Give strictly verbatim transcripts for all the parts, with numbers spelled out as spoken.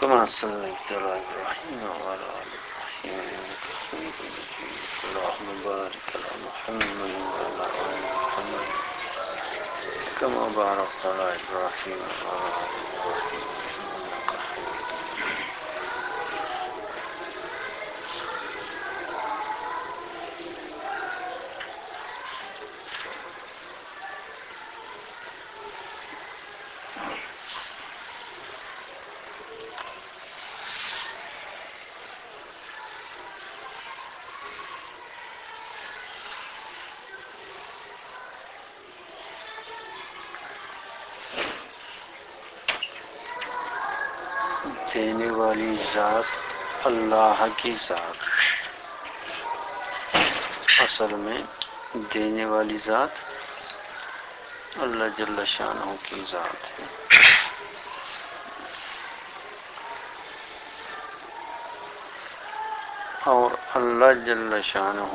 كما صليت على إبراهيم وعلى آل إبراهيم إنك حميد مجيد اللهم بارك على محمد وعلى آل محمد كما باركت على إبراهيم وعلى آل إبراهيم إنك حميد مجيد. دینے والی ذات اللہ کی ذات، اصل میں دینے والی ذات اللہ جل شانہ کی ذات ہے. اور اللہ جل شانہ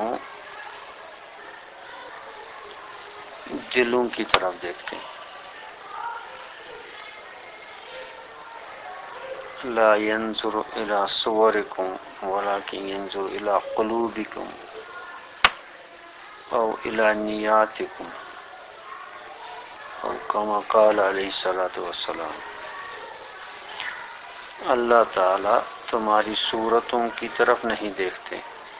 دلوں کی طرف دیکھتے ہیں. لا ينظر الى صوركم ولكن ينظر الى قلوبكم او الى نیاتکم او کما قال علیہ الصلوۃ والسلام. اللہ تعالی تمہاری صورتوں کی طرف نہیں دیکھتے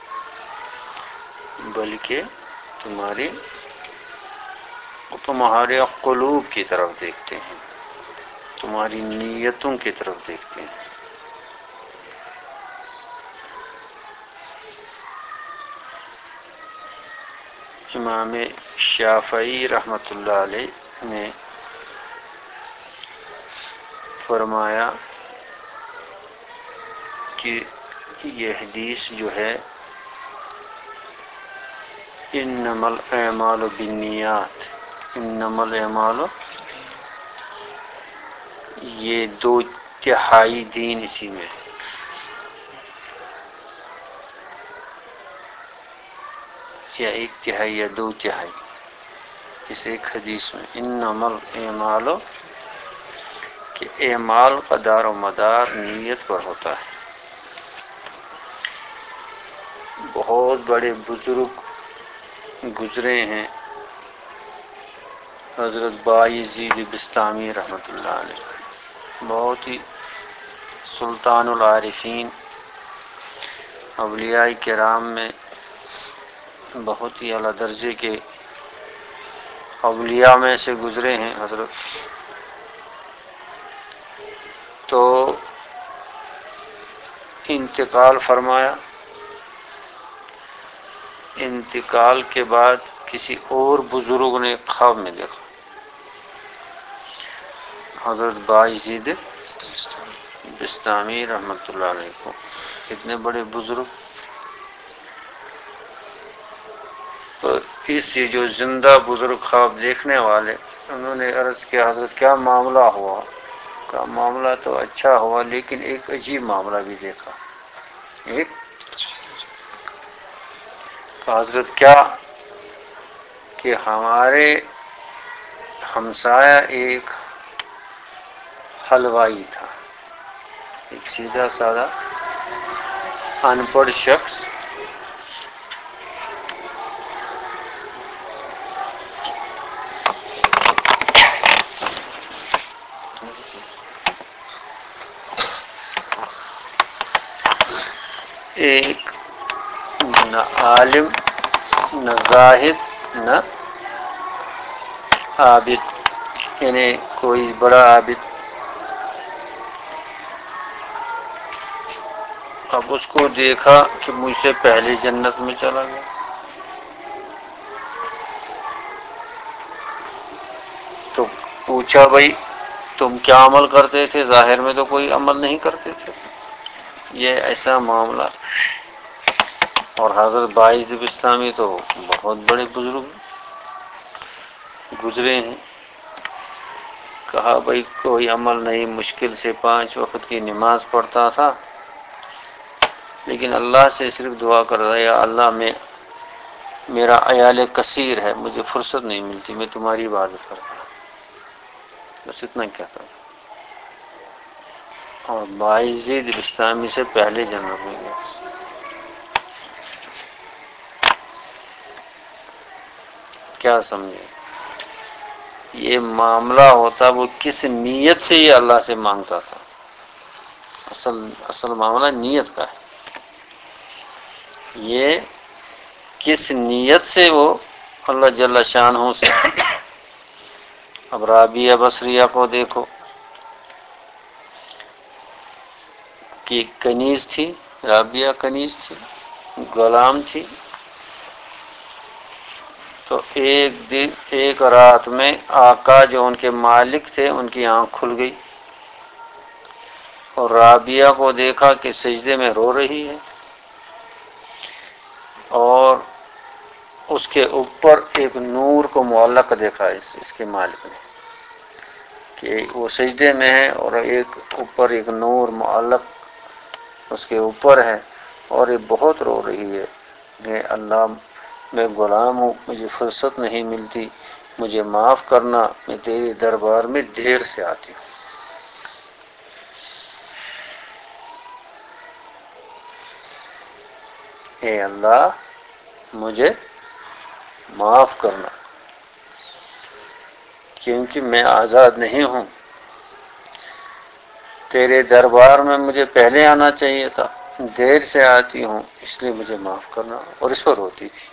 بلکہ تمہاری تمہارے قلوب کی طرف دیکھتے ہیں، تمہاری نیتوں کی طرف دیکھتے ہیں. امام شافعی رحمۃ اللہ علیہ نے فرمایا کہ یہ حدیث جو ہے انما الاعمال بالنیات، انما الاعمال، یہ دو تہائی دین اسی میں ہے. یا ایک تہائی یا دو تہائی اس ایک حدیث میں. انما الاعمال کہ اعمال کا دار و مدار نیت پر ہوتا ہے. بہت بڑے بزرگ گزرے ہیں، حضرت بایزید بسطامی رحمۃ اللہ علیہ، بہت ہی سلطان العارفین، اولیاء کرام میں بہت ہی اعلیٰ درجے کے اولیاء میں سے گزرے ہیں حضرت. تو انتقال فرمایا. انتقال کے بعد کسی اور بزرگ نے خواب میں دیکھا حضرت بایزید بسطامی رحمۃ اللہ علیہ کو. اتنے بڑے بزرگ. تو اس یہ جو زندہ بزرگ خواب دیکھنے والے، انہوں نے عرض کیا حضرت کیا معاملہ ہوا؟ کا معاملہ تو اچھا ہوا لیکن ایک عجیب معاملہ بھی دیکھا. ایک حضرت کیا کہ ہمارے ہمسایہ ایک حلوائی تھا، ایک سیدھا سادہ ان پڑھ شخص. ایک نہ عالم نہ زاہد نہ عابد، یعنی کوئی بڑا عابد. اب اس کو دیکھا کہ مجھ سے پہلے جنت میں چلا گیا. تو پوچھا بھائی تم کیا عمل کرتے تھے؟ ظاہر میں تو کوئی عمل نہیں کرتے تھے. یہ ایسا معاملہ. اور حضرت بایزید بسطامی تو بہت بڑے بزرگ گزرے ہیں. کہا بھائی کوئی عمل نہیں، مشکل سے پانچ وقت کی نماز پڑھتا تھا، لیکن اللہ سے صرف دعا کر رہا ہے یا اللہ میں میرا عیال کثیر ہے، مجھے فرصت نہیں ملتی، میں تمہاری عبادت کرتا ہوں. بس اتنا کہتا تھا. اور باعزید بستامی سے پہلے جنت میں گیا۔ کیا سمجھے؟ یہ معاملہ ہوتا وہ کس نیت سے یہ اللہ سے مانگتا تھا؟ اصل اصل معاملہ نیت کا ہے۔ یہ کس نیت سے وہ اللہ جل شانہ سے۔ اب رابعہ بصریہ کو دیکھو کہ کنیز تھی، رابعہ کنیز تھی، غلام تھی، تو ایک دن ایک رات میں آقا جو ان کے مالک تھے ان کی آنکھ کھل گئی اور رابعہ کو دیکھا کہ سجدے میں رو رہی ہے، اور اس کے اوپر ایک نور کو معلق دیکھا اس اس کے مالک نے کہ وہ سجدے میں ہے اور ایک اوپر ایک نور معلق اس کے اوپر ہے اور یہ بہت رو رہی ہے کہ اللہ میں غلام ہوں، مجھے فرصت نہیں ملتی، مجھے معاف کرنا، میں تیرے دربار میں دیر سے آتی ہوں۔ اے اللہ مجھے معاف کرنا، کیونکہ میں آزاد نہیں ہوں، تیرے دربار میں مجھے پہلے آنا چاہیے تھا، دیر سے آتی ہوں، اس لیے مجھے معاف کرنا، اور اس پر روتی تھی۔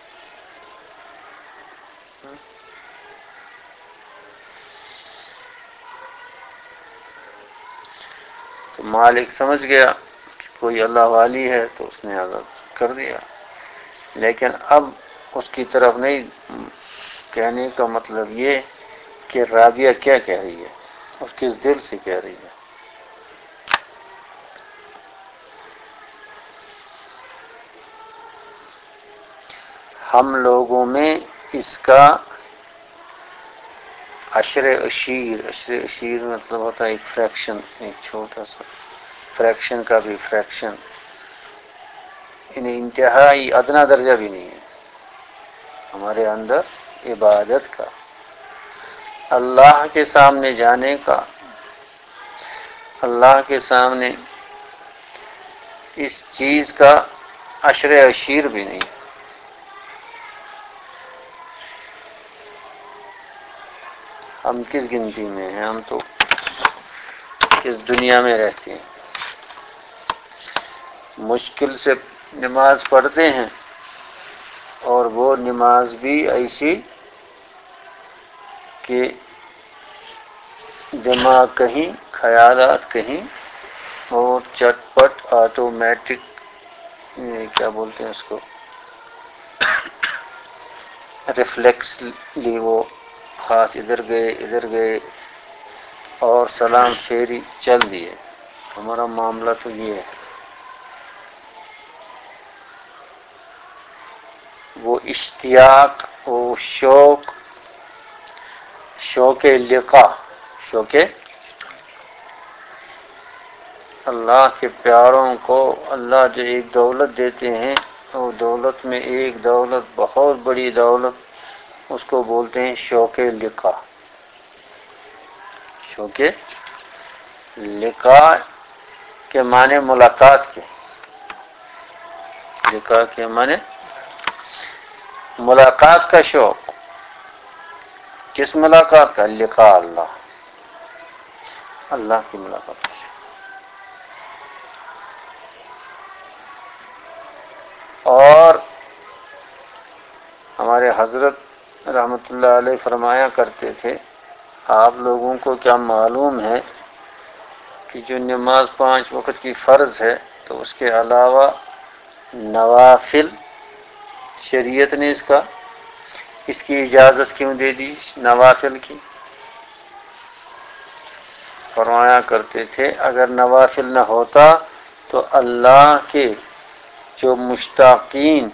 تو مالک سمجھ گیا کہ کوئی اللہ والی ہے تو اس نے آزاد کر دیا، لیکن اب اس کی طرف نہیں، کہنے کا مطلب یہ کہ رابعہ کیا کہہ رہی ہے اور کس دل سے کہہ رہی ہے۔ ہم لوگوں میں اس کا عشر اشیر، عشر اشیر مطلب ہوتا ہے ایک فریکشن، ایک چھوٹا سا فریکشن کا بھی فریکشن، یعنی انتہائی ادنا درجہ بھی نہیں ہے ہمارے اندر عبادت کا، اللہ کے سامنے جانے کا، اللہ کے سامنے اس چیز کا عشر اشیر بھی نہیں۔ ہم کس گنتی میں ہیں؟ ہم تو کس دنیا میں رہتے ہیں، مشکل سے نماز پڑھتے ہیں، اور وہ نماز بھی ایسی کہ دماغ کہیں، خیالات کہیں، اور چٹ پٹ آٹومیٹک، کیا بولتے ہیں اس کو، ریفلیکسلی وہ ہاتھ ادھر گئے ادھر گئے اور سلام پھیری چل دیے۔ ہمارا معاملہ تو یہ ہے، وہ اشتیاق، وہ شوق، شوق لقاء، شوق اللہ کے پیاروں کو اللہ جو ایک دولت دیتے ہیں، وہ دولت میں ایک دولت بہت بڑی دولت، اس کو بولتے ہیں شوق لقاء۔ شوق لقاء کے معنی ملاقات کے، لقاء کے معنی ملاقات کا شوق۔ کس ملاقات کا؟ لقاء اللہ، اللہ کی ملاقات کا شوق۔ اور ہمارے حضرت رحمۃ اللہ علیہ فرمایا کرتے تھے، آپ لوگوں کو کیا معلوم ہے کہ جو نماز پانچ وقت کی فرض ہے تو اس کے علاوہ نوافل، شریعت نے اس کا اس کی اجازت کیوں دے دی نوافل کی؟ فرمایا کرتے تھے اگر نوافل نہ ہوتا تو اللہ کے جو مشتاقین،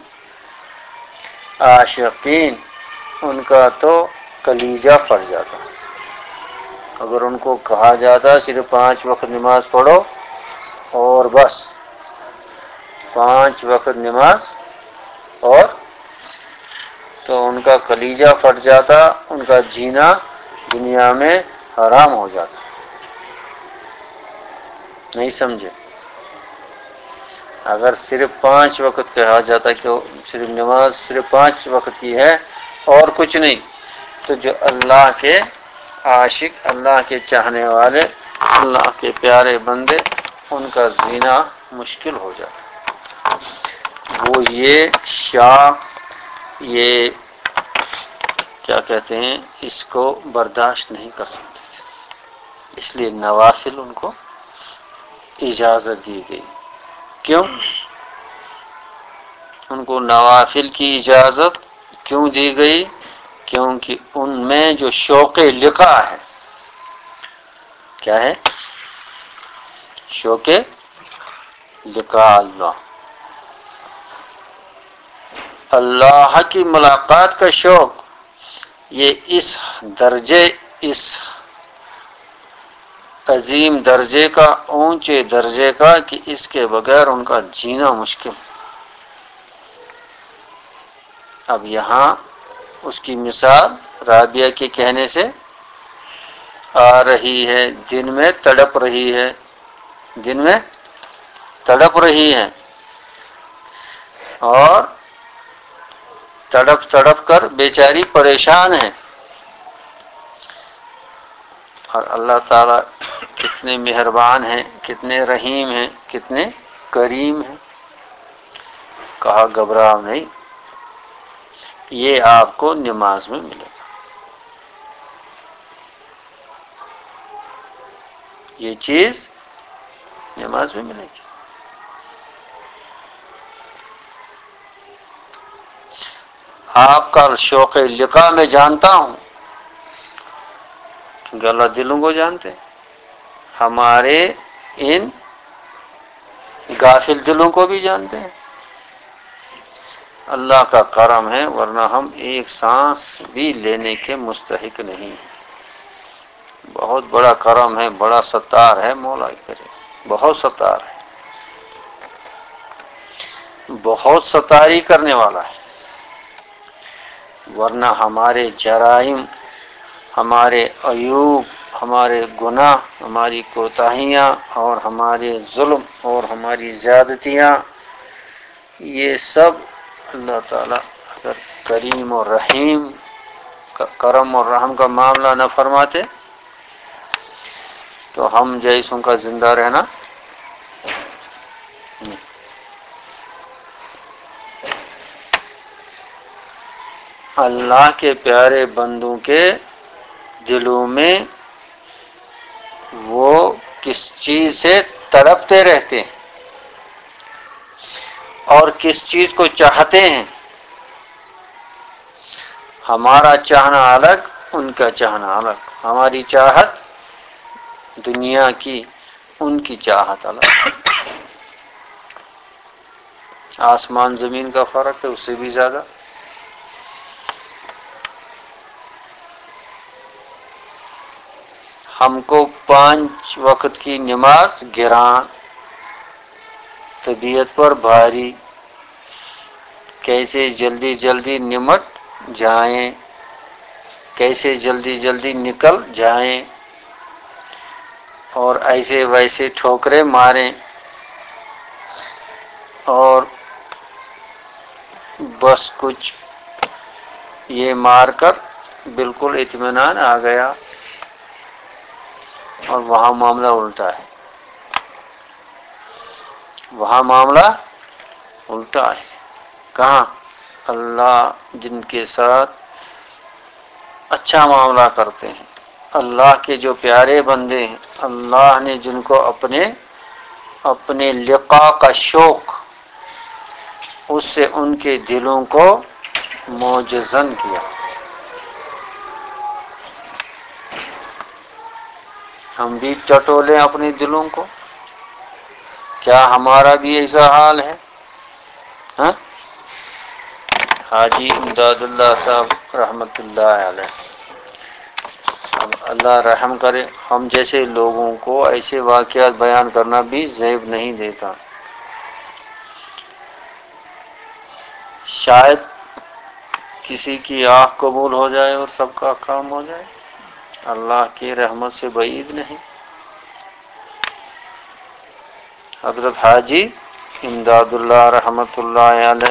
عاشقین، ان کا تو کلیجہ پھٹ جاتا۔ اگر ان کو کہا جاتا صرف پانچ وقت نماز پڑھو اور بس، پانچ وقت نماز، اور تو ان کا کلیجہ پھٹ جاتا، ان کا جینا دنیا میں حرام ہو جاتا۔ نہیں سمجھے؟ اگر صرف پانچ وقت کہا جاتا کہ صرف نماز صرف پانچ وقت کی ہے اور کچھ نہیں، تو جو اللہ کے عاشق، اللہ کے چاہنے والے، اللہ کے پیارے بندے، ان کا جینا مشکل ہو جاتا۔ وہ یہ شاہ، یہ کیا کہتے ہیں، اس کو برداشت نہیں کر سکتے تھے، اس لیے نوافل ان کو اجازت دی گئی۔ کیوں ان کو نوافل کی اجازت کیوں دی گئی؟ کیونکہ ان میں جو شوق لقاء ہے، کیا ہے؟ شوق لقاء اللہ، اللہ کی ملاقات کا شوق، یہ اس درجے، اس عظیم درجے کا، اونچے درجے کا کہ اس کے بغیر ان کا جینا مشکل۔ اب یہاں اس کی مثال رابعہ کے کہنے سے آ رہی ہے، دن میں تڑپ رہی ہے، دن میں تڑپ رہی ہے، اور تڑپ تڑپ کر بیچاری پریشان ہے، اور اللہ تعالیٰ کتنے مہربان ہیں، کتنے رحیم ہیں، کتنے کریم ہیں۔ کہا گھبراؤ نہیں، یہ آپ کو نماز میں ملے گا، یہ چیز نماز میں ملے گی۔ آپ کا شوق لقاء میں جانتا ہوں کہ اللہ دلوں کو جانتے ہیں، ہمارے ان غافل دلوں کو بھی جانتے ہیں۔ اللہ کا کرم ہے، ورنہ ہم ایک سانس بھی لینے کے مستحق نہیں ہیں۔ بہت بڑا کرم ہے، بڑا ستار ہے مولا کریم، بہت ستار ہے، بہت ستاری کرنے والا ہے، ورنہ ہمارے جرائم، ہمارے عیوب، ہمارے گناہ، ہماری کوتاہیاں اور ہمارے ظلم اور ہماری زیادتیاں، یہ سب اللہ تعالیٰ اگر کریم اور رحیم، کرم اور رحم کا معاملہ نہ فرماتے تو ہم جیسوں کا زندہ رہنا نہیں۔ اللہ کے پیارے بندوں کے دلوں میں وہ کس چیز سے تڑپتے رہتے ہیں اور کس چیز کو چاہتے ہیں۔ ہمارا چاہنا الگ، ان کا چاہنا الگ، ہماری چاہت دنیا کی، ان کی چاہت الگ، آسمان زمین کا فرق ہے، اس سے بھی زیادہ۔ ہم کو پانچ وقت کی نماز گران، طبیعت پر بھاری، کیسے جلدی جلدی نمٹ جائیں، کیسے جلدی جلدی نکل جائیں، اور ایسے ویسے ٹھوکریں ماریں، اور بس کچھ یہ مار کر بالکل اطمینان آ گیا، اور وہاں معاملہ الٹا ہے، وہاں معاملہ الٹا ہے۔ کہاں؟ اللہ جن کے ساتھ اچھا معاملہ کرتے ہیں، اللہ کے جو پیارے بندے ہیں، اللہ نے جن کو اپنے اپنے لقاء کا شوق، اس سے ان کے دلوں کو موجزن کیا۔ ہم بھی ٹٹولیں اپنے دلوں کو، کیا ہمارا بھی ایسا حال ہے؟ ہاں؟ حاجی امداد اللہ صاحب رحمۃ اللہ علیہ، اب اللہ رحم کرے، ہم جیسے لوگوں کو ایسے واقعات بیان کرنا بھی زیب نہیں دیتا۔ شاید کسی کی آنکھ قبول ہو جائے اور سب کا کام ہو جائے، اللہ کی رحمت سے بعید نہیں۔ حضرت حاجی امداد اللہ رحمۃ اللہ علیہ،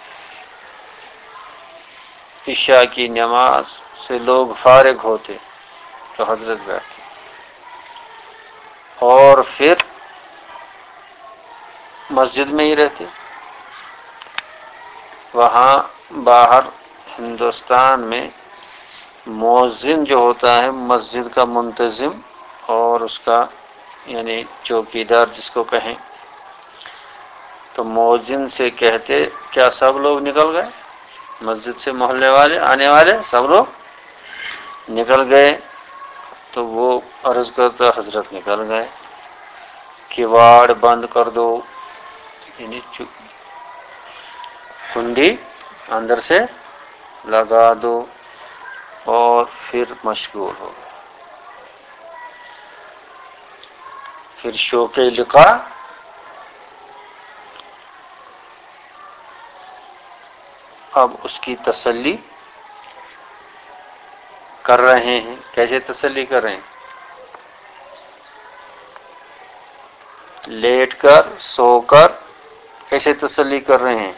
عشاء کی نماز سے لوگ فارغ ہوتے تو حضرت بیٹھتے، اور پھر مسجد میں ہی رہتے۔ وہاں باہر ہندوستان میں مؤذن جو ہوتا ہے مسجد کا منتظم اور اس کا یعنی چوکیدار جس کو کہیں، تو مؤذن سے کہتے کیا سب لوگ نکل گئے مسجد سے، محلے والے آنے والے سب لوگ نکل گئے؟ تو وہ عرض کرتا حضرت نکل گئے، کواڑ بند کر دو، یعنی کنڈی اندر سے لگا دو، اور پھر مشغول ہو گئے۔ پھر شوق لقا اب اس کی تسلی کر رہے ہیں۔ کیسے تسلی کر رہے ہیں؟ لیٹ کر، سو کر، کیسے تسلی کر رہے ہیں؟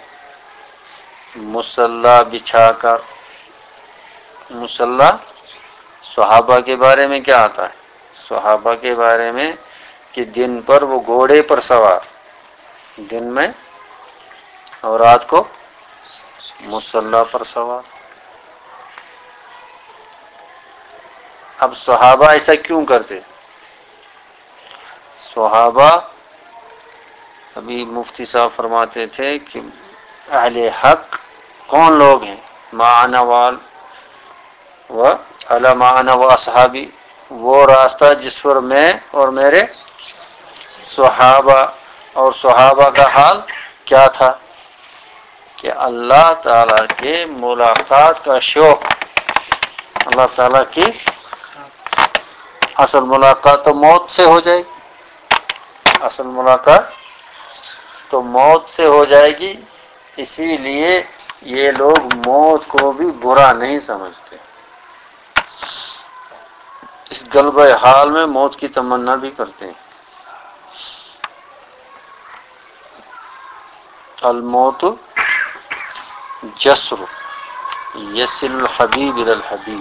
مصلی بچھا کر۔ مصلی صحابہ کے بارے میں کیا آتا ہے؟ صحابہ کے بارے میں کہ دن پر وہ گھوڑے پر سوار، دن میں، اور رات کو مصلی پر سوار۔ اب صحابہ ایسا کیوں کرتے؟ صحابہ، ابھی مفتی صاحب فرماتے تھے کہ اہل حق کون لوگ ہیں؟ ما انا وال و علی ما انا و اصحابی، وہ راستہ جس پر میں اور میرے صحابہ، اور صحابہ کا حال کیا تھا کہ اللہ تعالیٰ کے ملاقات کا شوق، اللہ تعالیٰ کی اصل ملاقات تو موت سے ہو جائے گی، اصل ملاقات تو موت سے ہو جائے گی، اسی لیے یہ لوگ موت کو بھی برا نہیں سمجھتے، اس غلبہ حال میں موت کی تمنا بھی کرتے ہیں۔ الموت جسر یسل الحبیب الی الحبیب،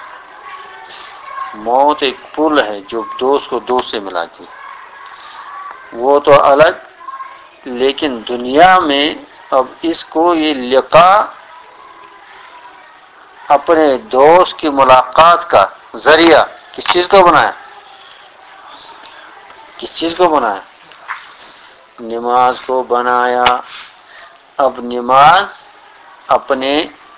موت ایک پل ہے جو دوست کو دوست سے ملاتی ہے، وہ تو الگ، لیکن دنیا میں اب اس کو یہ لقاء اپنے دوست کی ملاقات کا ذریعہ کس چیز کو بنایا؟ کس چیز کو بنایا؟ نماز کو بنایا۔ اب نماز اپنے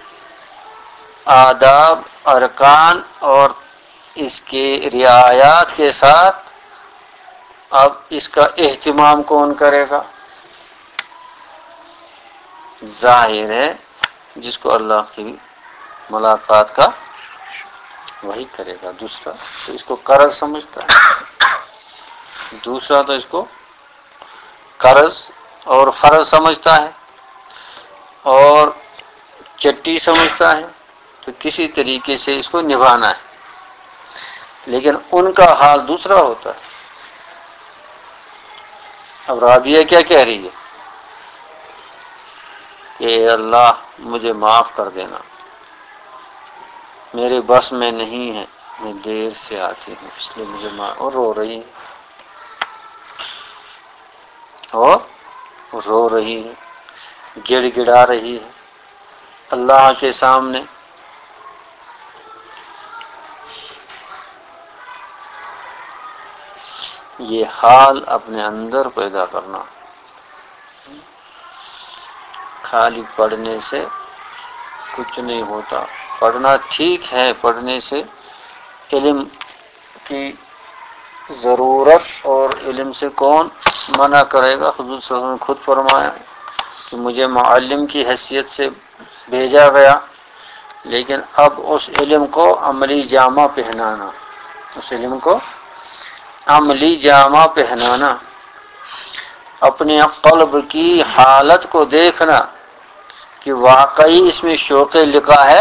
آداب، ارکان اور اس کے رعایات کے ساتھ اب اس کا اہتمام کون کرے گا؟ ظاہر ہے جس کو اللہ کی ملاقات کا وہی کرے گا، دوسرا تو اس کو قرض سمجھتا ہے، دوسرا تو اس کو قرض اور فرض سمجھتا ہے اور چٹی سمجھتا ہے، تو کسی طریقے سے اس کو نبھانا ہے، لیکن ان کا حال دوسرا ہوتا ہے۔ اب رابعہ کیا کہہ رہی ہے کہ اے اللہ مجھے معاف کر دینا، میرے بس میں نہیں ہے، میں دیر سے آتی ہوں اس لیے مجھے معاف، اور رو رہی ہے، اور رو رہی ہے، گڑ گڑا رہی ہے اللہ کے سامنے۔ یہ حال اپنے اندر پیدا کرنا، خالی پڑھنے سے کچھ نہیں ہوتا۔ پڑھنا ٹھیک ہے، پڑھنے سے علم کی ضرورت، اور علم سے کون منع کرے گا؟ حضور صلی اللہ علیہ وسلم نے خود فرمایا کہ مجھے معلم کی حیثیت سے بھیجا گیا، لیکن اب اس علم کو عملی جامہ پہنانا، اس علم کو عملی جامہ پہنانا، اپنے قلب کی حالت کو دیکھنا کہ واقعی اس میں شوق لقا ہے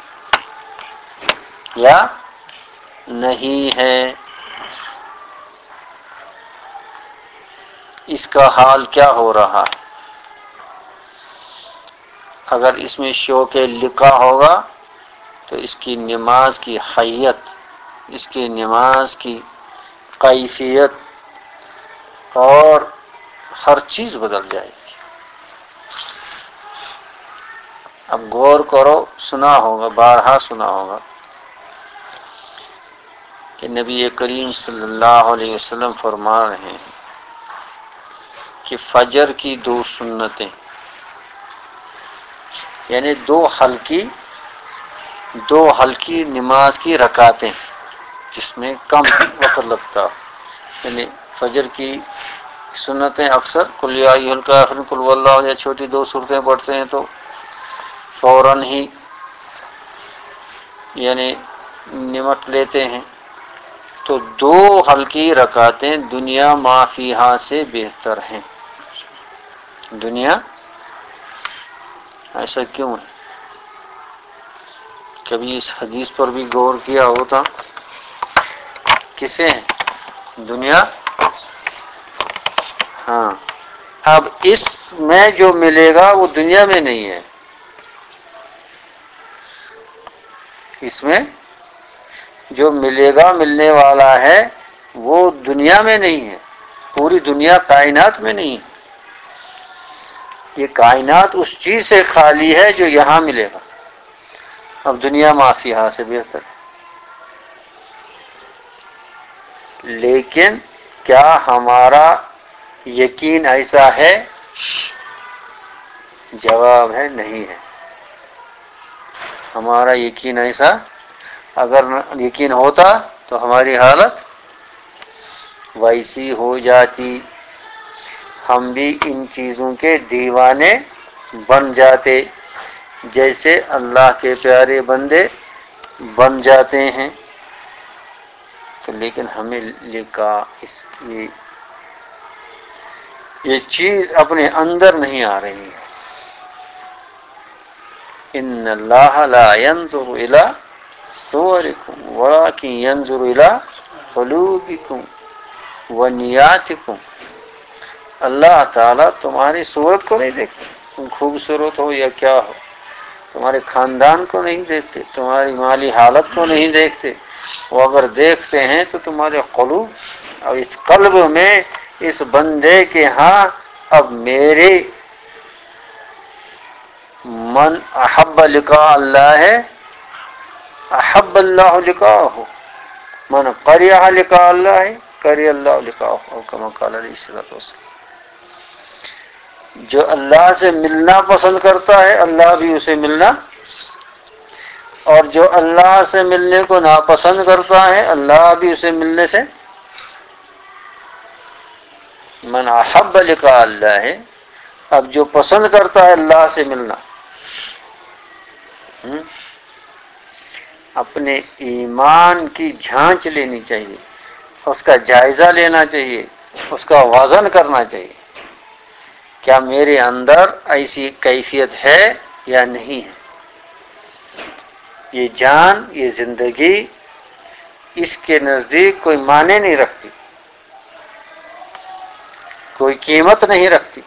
یا نہیں ہے۔ اس کا حال کیا ہو رہا ہے؟ اگر اس میں شوق لقا ہوگا تو اس کی نماز کی حیت، اس کی نماز کی کیفیت اور ہر چیز بدل جائے گی۔ اب غور کرو، سنا ہوگا، بارہا سنا ہوگا کہ نبی کریم صلی اللہ علیہ وسلم فرما رہے ہیں کہ فجر کی دو سنتیں، یعنی دو ہلکی دو ہلکی نماز کی رکعتیں جس میں کم وقت لگتا، یعنی فجر کی سنتیں اکثر قل یا ایھا الکافرون، قل هو اللہ یا چھوٹی دو صورتیں پڑھتے ہیں تو فوراً ہی یعنی نمٹ لیتے ہیں، تو دو ہلکی رکعتیں دنیا ما فیہا سے بہتر ہیں۔ دنیا ایسا کیوں ہے؟ کبھی اس حدیث پر بھی غور کیا ہوتا؟ کسے ہیں؟ دنیا۔ ہاں، اب اس میں جو ملے گا وہ دنیا میں نہیں ہے، اس میں جو ملے گا، ملنے والا ہے، وہ دنیا میں نہیں ہے، پوری دنیا کائنات میں نہیں ہے۔ یہ کائنات اس چیز سے خالی ہے جو یہاں ملے گا۔ اب دنیا ما فیہا سے بہتر ہے، لیکن کیا ہمارا یقین ایسا ہے؟ جواب ہے نہیں ہے۔ ہمارا یقین ایسا، اگر یقین ہوتا تو ہماری حالت ویسی ہو جاتی، ہم بھی ان چیزوں کے دیوانے بن جاتے جیسے اللہ کے پیارے بندے بن جاتے ہیں۔ تو لیکن ہمیں لکھا اس کی یہ چیز اپنے اندر نہیں آ رہی ہے۔ ان اللہ لا ينظر الى صورکم ولکن ينظر الى قلوبکم ونیاتکم۔ اللہ تعالیٰ تمہاری صورت کو نہیں دیکھتے، تم خوبصورت ہو یا کیا ہو، تمہارے خاندان کو نہیں دیکھتے، تمہاری مالی حالت کو نہیں دیکھتے، وہ اگر دیکھتے ہیں تو تمہارے قلوب، اور اس قلب میں اس بندے کے ہاں اب میرے من احب لقاء اللہ ہے، احب اللہ لقاءہ، من قرع لقاء اللہ ہے، قرع اللہ لقاءہ، اور کما قال علیہ الصلوۃ والسلام۔ جو اللہ سے ملنا پسند کرتا ہے اللہ بھی اسے ملنا، اور جو اللہ سے ملنے کو ناپسند کرتا ہے اللہ بھی اسے ملنے سے۔ من احب لقاء اللہ ہے، اب جو پسند کرتا ہے اللہ سے ملنا، اپنے ایمان کی جھانچ لینی چاہیے، اس کا جائزہ لینا چاہیے، اس کا وزن کرنا چاہیے، کیا میرے اندر ایسی کیفیت ہے یا نہیں ہے؟ یہ جان، یہ زندگی اس کے نزدیک کوئی معنی نہیں رکھتی، کوئی قیمت نہیں رکھتی۔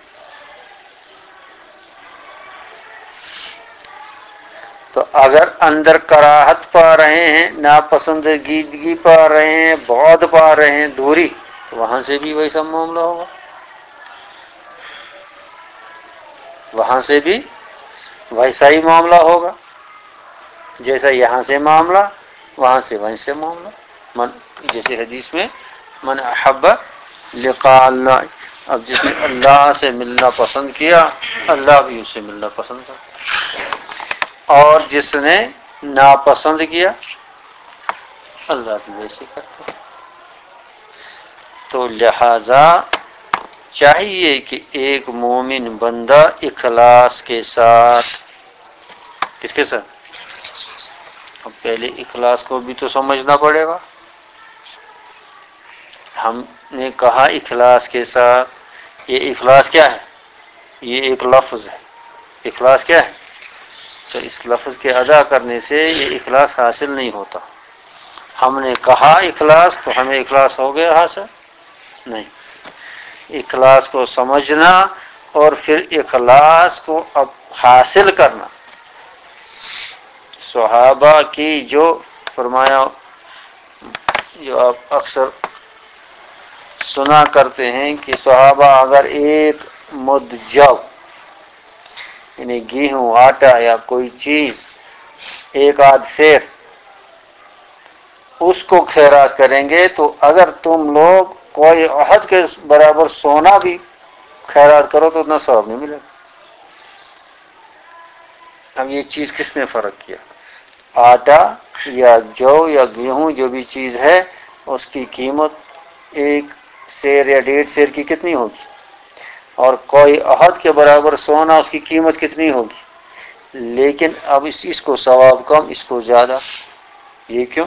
تو اگر اندر کراہت پا رہے ہیں، ناپسندگی پا رہے ہیں، بعد پا رہے ہیں، دوری، تو وہاں سے بھی ویسا معاملہ ہوگا، وہاں سے بھی ویسا ہی معاملہ ہوگا، جیسا یہاں سے معاملہ وہاں سے ویسے معاملہ۔ من جیسے حدیث میں من احب لقاء اللہ، اب جس نے اللہ سے ملنا پسند کیا اللہ بھی اس سے ملنا پسند کرتا، اور جس نے ناپسند کیا اللہ بھی ویسے کرتا۔ تو لہذا چاہیے کہ ایک مومن بندہ اخلاص کے ساتھ، کس کے ساتھ؟ اب پہلے اخلاص کو بھی تو سمجھنا پڑے گا۔ ہم نے کہا اخلاص کے ساتھ، یہ اخلاص کیا ہے؟ یہ ایک لفظ ہے، اخلاص کیا ہے؟ تو اس لفظ کے ادا کرنے سے یہ اخلاص حاصل نہیں ہوتا۔ ہم نے کہا اخلاص تو ہمیں اخلاص ہو گیا حاصل؟ نہیں، اخلاص کو سمجھنا اور پھر اخلاص کو اب حاصل کرنا. صحابہ کی جو فرمایا، جو آپ اکثر سنا کرتے ہیں کہ صحابہ اگر ایک مد جو یعنی گیہوں، آٹا یا کوئی چیز، ایک آدھ سیر اس کو خیرات کریں گے تو اگر تم لوگ کوئی احد کے برابر سونا بھی خیرات کرو تو اتنا ثواب نہیں ملے گا. اب یہ چیز کس نے فرق کیا؟ آٹا یا جو یا گیہوں جو بھی چیز ہے اس کی قیمت ایک سیر یا ڈیڑھ سیر کی کتنی ہوگی، اور کوئی احد کے برابر سونا اس کی قیمت کتنی ہوگی. لیکن اب اس اس کو ثواب کم، اس کو زیادہ. یہ کیوں؟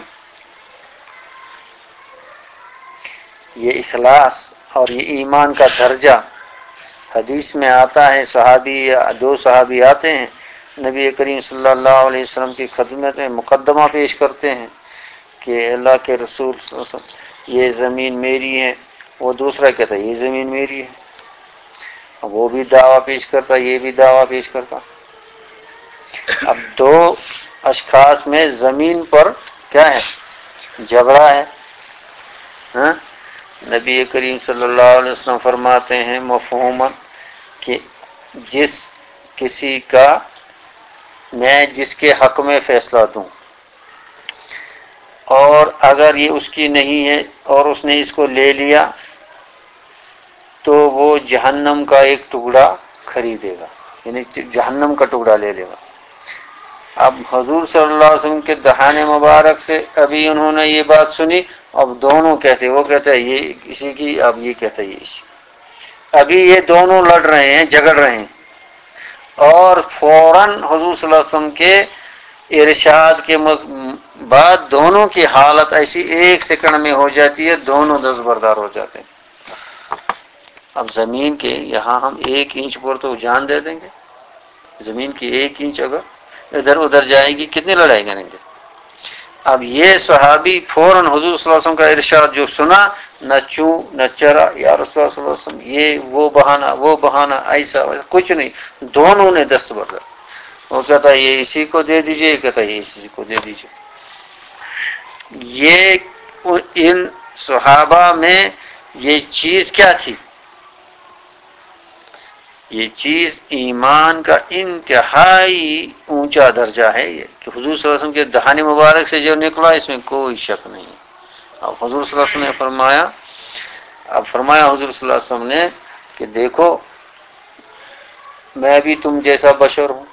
یہ اخلاص اور یہ ایمان کا درجہ. حدیث میں آتا ہے، صحابی یا دو صحابی آتے ہیں نبی کریم صلی اللہ علیہ وسلم کی خدمت میں مقدمہ پیش کرتے ہیں کہ اللہ کے رسول صلی اللہ علیہ وسلم یہ زمین میری ہے. وہ دوسرا کہتا ہے یہ زمین میری ہے. وہ بھی دعویٰ پیش کرتا، یہ بھی دعویٰ پیش کرتا. اب دو اشخاص میں زمین پر کیا ہے؟ جھگڑا ہے. ہاں، نبی کریم صلی اللہ علیہ وسلم فرماتے ہیں مفہوما کہ جس کسی کا میں جس کے حق میں فیصلہ دوں اور اگر یہ اس کی نہیں ہے اور اس نے اس کو لے لیا تو وہ جہنم کا ایک ٹکڑا خریدے گا، یعنی جہنم کا ٹکڑا لے لے گا. اب حضور صلی اللہ علیہ وسلم کے دہان مبارک سے ابھی انہوں نے یہ بات سنی. اب دونوں کہتے، وہ کہتا ہے یہ اسی کی، اب یہ کہتا ہے یہ اسی. ابھی یہ دونوں لڑ رہے ہیں، جھگڑ رہے ہیں، اور فوراً حضور صلی اللہ علیہ وسلم کے ارشاد کے بعد دونوں کی حالت ایسی ایک سیکنڈ میں ہو جاتی ہے، دونوں دستبردار ہو جاتے ہیں. اب زمین کے یہاں ہم ایک انچ پر تو جان دے دیں گے، زمین کی ایک انچ اگر ادھر ادھر جائے گی کتنی لڑائی کریں گے. اب یہ صحابی فوراً حضور صلی اللہ علیہ وسلم کا ارشاد جو سنا، نہ چوں نہ چرا، یا رسول اللہ صلی اللہ علیہ وسلم یہ وہ بہانہ وہ بہانہ، ایسا ویسا کچھ نہیں، دونوں نے دستبردار. وہ کہتا ہے یہ اسی کو دے دیجئے، یہ کہتا ہے یہ اسی کو دے دیجئے. یہ ان صحابہ میں یہ چیز کیا تھی؟ یہ چیز ایمان کا انتہائی اونچا درجہ ہے، یہ کہ حضور صلی اللہ علیہ وسلم کے دہان مبارک سے جو نکلا اس میں کوئی شک نہیں. اب حضور صلی اللہ علیہ وسلم نے فرمایا اب فرمایا حضور صلی اللہ علیہ وسلم نے کہ دیکھو میں بھی تم جیسا بشر ہوں،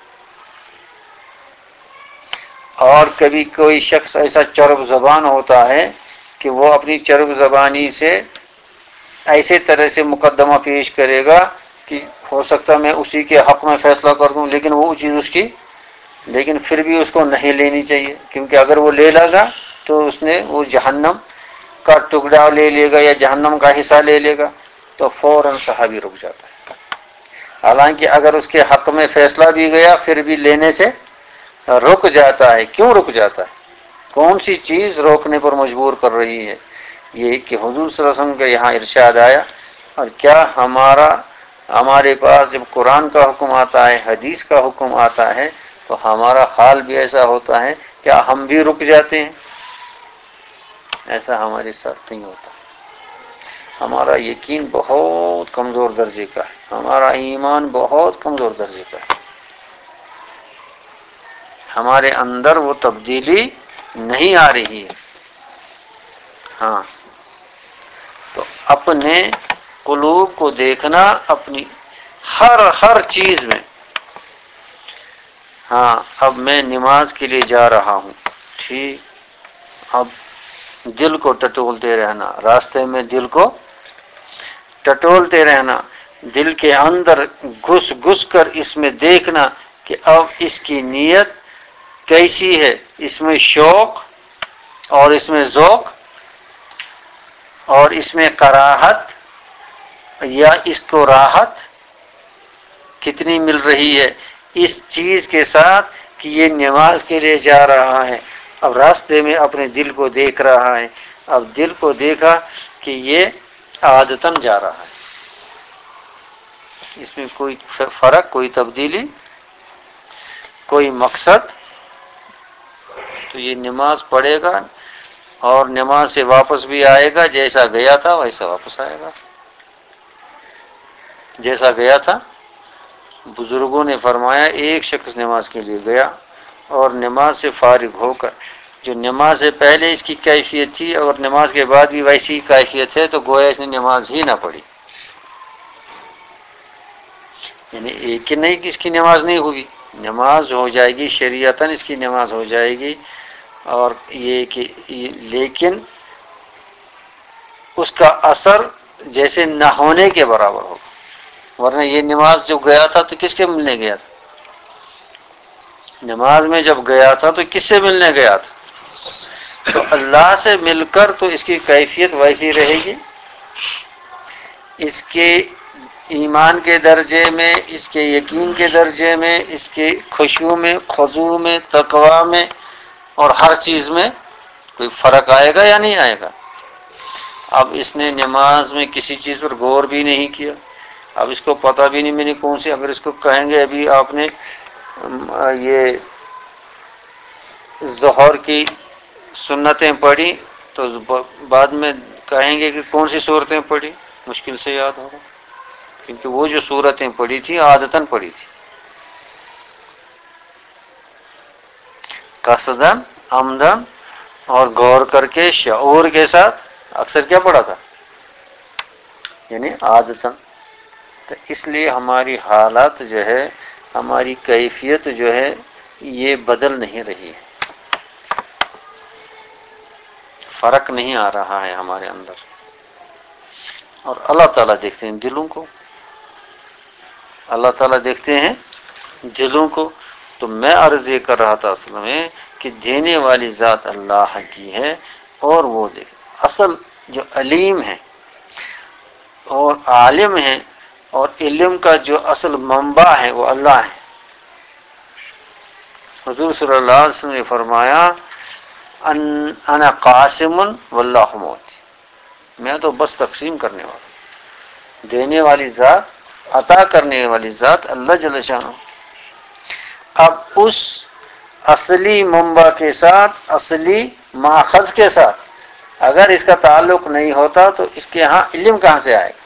اور کبھی کوئی شخص ایسا چرب زبان ہوتا ہے کہ وہ اپنی چرب زبانی سے ایسے طرح سے مقدمہ پیش کرے گا کہ ہو سکتا ہے میں اسی کے حق میں فیصلہ کر دوں، لیکن وہ چیز اس کی لیکن پھر بھی اس کو نہیں لینی چاہیے، کیونکہ اگر وہ لے لگا تو اس نے وہ جہنم کا ٹکڑا لے لے گا یا جہنم کا حصہ لے لے گا. تو فوراً صحابی رک جاتا ہے. حالانکہ اگر اس کے حق میں فیصلہ بھی گیا پھر بھی لینے سے رک جاتا ہے. کیوں رک جاتا ہے؟ کون سی چیز روکنے پر مجبور کر رہی ہے؟ یہ کہ حضور صلی اللہ علیہ وسلم کا یہاں ارشاد آیا. اور کیا ہمارا ہمارے پاس جب قرآن کا حکم آتا ہے، حدیث کا حکم آتا ہے تو ہمارا حال بھی ایسا ہوتا ہے، کیا ہم بھی رک جاتے ہیں؟ ایسا ہمارے ساتھ نہیں ہوتا. ہمارا یقین بہت کمزور درجے کا ہے، ہمارا ایمان بہت کمزور درجے کا ہے. ہمارے اندر وہ تبدیلی نہیں آ رہی ہے. ہاں، تو اپنے قلوب کو دیکھنا، اپنی ہر ہر چیز میں. ہاں، اب میں نماز کے لیے جا رہا ہوں، ٹھیک، اب دل کو ٹٹولتے رہنا، راستے میں دل کو ٹٹولتے رہنا، دل کے اندر گھس گھس کر اس میں دیکھنا کہ اب اس کی نیت کیسی ہے، اس میں شوق اور اس میں ذوق اور اس میں کراہت یا اس کو راحت کتنی مل رہی ہے اس چیز کے ساتھ کہ یہ نماز کے لیے جا رہا ہے. اب راستے میں اپنے دل کو دیکھ رہا ہے. اب دل کو دیکھا کہ یہ عادتاً جا رہا ہے، اس میں کوئی فرق، کوئی تبدیلی، کوئی مقصد. تو یہ نماز پڑھے گا اور نماز سے واپس بھی آئے گا، جیسا گیا تھا ویسا واپس آئے گا. جیسا گیا تھا. بزرگوں نے فرمایا ایک شخص نماز کے لیے گیا اور نماز سے فارغ ہو کر، جو نماز سے پہلے اس کی کیفیت تھی اور نماز کے بعد بھی ویسی ہی کیفیت ہے، تو گویا اس نے نماز ہی نہ پڑھی. یعنی ایک ہی نہیں کہ اس کی نماز نہیں ہوئی، نماز ہو جائے گی، شریعتاً اس کی نماز ہو جائے گی. اور یہ کہ لیکن اس کا اثر جیسے نہ ہونے کے برابر ہوگا. ورنہ یہ نماز جو گیا تھا تو کس کے ملنے گیا تھا؟ نماز میں جب گیا تھا تو کس سے ملنے گیا تھا؟ تو اللہ سے مل کر تو اس کی کیفیت ویسی رہے گی. اس کے ایمان کے درجے میں، اس کے یقین کے درجے میں، اس کے خشوع میں، خضوع میں، تقوی میں اور ہر چیز میں کوئی فرق آئے گا یا نہیں آئے گا؟ اب اس نے نماز میں کسی چیز پر غور بھی نہیں کیا. اب اس کو پتہ بھی نہیں میں نے کون سی، اگر اس کو کہیں گے ابھی آپ نے یہ ظہر کی سنتیں پڑھی تو بعد میں کہیں گے کہ کون سی صورتیں پڑھی، مشکل سے یاد ہوگا، کیونکہ وہ جو صورتیں پڑھی تھی عادتاً پڑھی تھی. قصداً، عمداً اور غور کر کے شعور کے ساتھ اکثر کیا پڑھا تھا؟ یعنی عادتاً. تو اس لیے ہماری حالت جو ہے، ہماری کیفیت جو ہے، یہ بدل نہیں رہی ہے، فرق نہیں آ رہا ہے ہمارے اندر. اور اللہ تعالیٰ دیکھتے ہیں دلوں کو، اللہ تعالیٰ دیکھتے ہیں دلوں کو. تو میں عرض یہ کر رہا تھا اصل میں کہ دینے والی ذات اللہ کی ہے، اور وہ دیکھ اصل جو علیم ہے اور عالم ہے اور علم کا جو اصل منبع ہے وہ اللہ ہے. حضور صلی اللہ علیہ وسلم نے فرمایا ان انا قاسم واللہ موتی، میں تو بس تقسیم کرنے والا ہوں. دینے والی ذات، عطا کرنے والی ذات اللہ جل شانہ. اب اس اصلی منبع کے ساتھ، اصلی ماخذ کے ساتھ اگر اس کا تعلق نہیں ہوتا تو اس کے ہاں علم کہاں سے آئے گا؟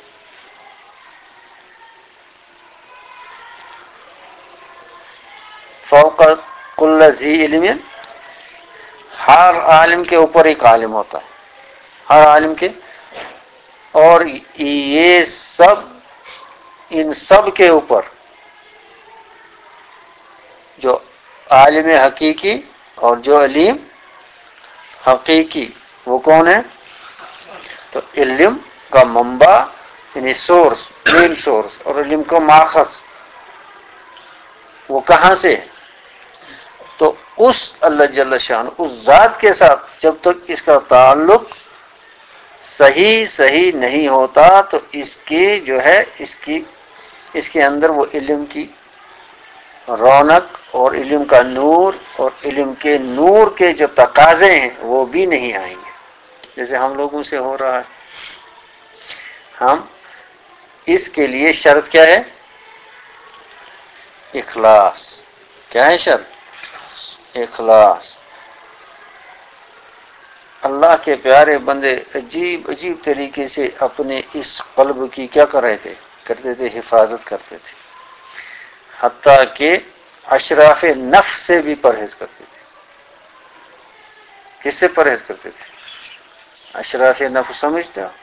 فوق کل ذی علم، ہر عالم کے اوپر ایک عالم ہوتا ہے، ہر عالم کے. اور یہ سب، ان سب کے اوپر جو عالم حقیقی اور جو علیم حقیقی، وہ کون ہے؟ تو علم کا منبع یعنی سورس، مین سورس، اور علم کا ماخذ وہ کہاں سے ہے؟ تو اس اللہ جل شان اس ذات کے ساتھ جب تک اس کا تعلق صحیح صحیح نہیں ہوتا تو اس کی جو ہے اس کی اس کے اندر وہ علم کی رونق اور علم کا نور اور علم کے نور کے جو تقاضے ہیں وہ بھی نہیں آئیں گے، جیسے ہم لوگوں سے ہو رہا ہے. ہم اس کے لیے شرط کیا ہے؟ اخلاص. کیا ہے شرط؟ اخلاص. اللہ کے پیارے بندے عجیب عجیب طریقے سے اپنے اس قلب کی کیا کر رہے تھے؟ کرتے تھے، حفاظت کرتے تھے، حتیٰ کہ اشراف نفس سے بھی پرہیز کرتے تھے. کس سے پرہیز کرتے تھے؟ اشراف نفس سمجھتے ہو؟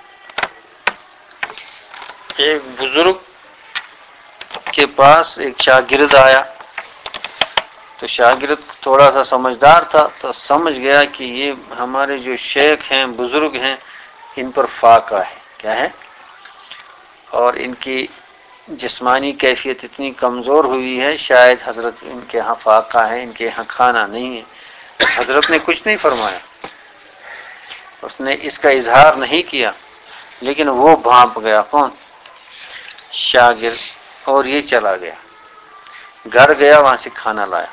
ایک بزرگ کے پاس ایک شاگرد آیا، تو شاگرد تھوڑا سا سمجھدار تھا، تو سمجھ گیا کہ یہ ہمارے جو شیخ ہیں، بزرگ ہیں، ان پر فاقہ ہے. کیا ہے؟ اور ان کی جسمانی کیفیت اتنی کمزور ہوئی ہے، شاید حضرت ان کے ہاں فاقہ ہے، ان کے ہاں کھانا نہیں ہے. حضرت نے کچھ نہیں فرمایا، اس نے اس کا اظہار نہیں کیا، لیکن وہ بھانپ گیا. کون؟ شاگرد. اور یہ چلا گیا، گھر گیا، وہاں سے کھانا لایا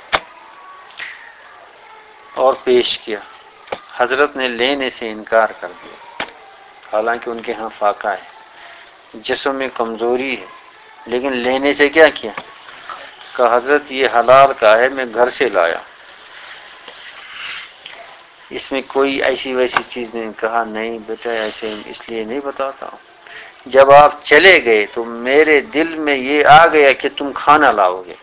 اور پیش کیا. حضرت نے لینے سے انکار کر دیا، حالانکہ ان کے ہاں فاقہ ہے، جسم میں کمزوری ہے، لیکن لینے سے کیا کیا کہ حضرت یہ حلال کا ہے، میں گھر سے لایا، اس میں کوئی ایسی ویسی چیز نہیں. کہا نہیں بیٹا ایسے اس لیے نہیں بتاتا ہوں، جب آپ چلے گئے تو میرے دل میں یہ آ گیا کہ تم کھانا لاؤ گے،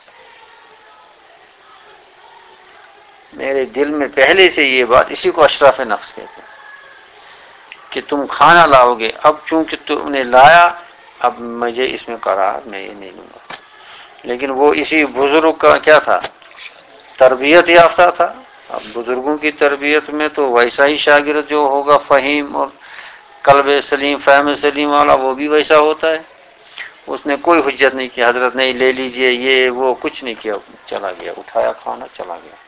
میرے دل میں پہلے سے یہ بات، اسی کو اشراف نفس کہتے ہیں کہ تم کھانا لاؤ گے. اب چونکہ تم نے لایا، اب مجھے اس میں قرار میں یہ نہیں لوں گا. لیکن وہ اسی بزرگ کا کیا تھا، تربیت یافتہ تھا. اب بزرگوں کی تربیت میں تو ویسا ہی شاگرد جو ہوگا فہیم اور قلب سلیم فہم سلیم والا، وہ بھی ویسا ہوتا ہے. اس نے کوئی حجت نہیں کی، حضرت نہیں لے لیجئے یہ وہ کچھ نہیں کیا، چلا گیا، اٹھایا کھانا چلا گیا.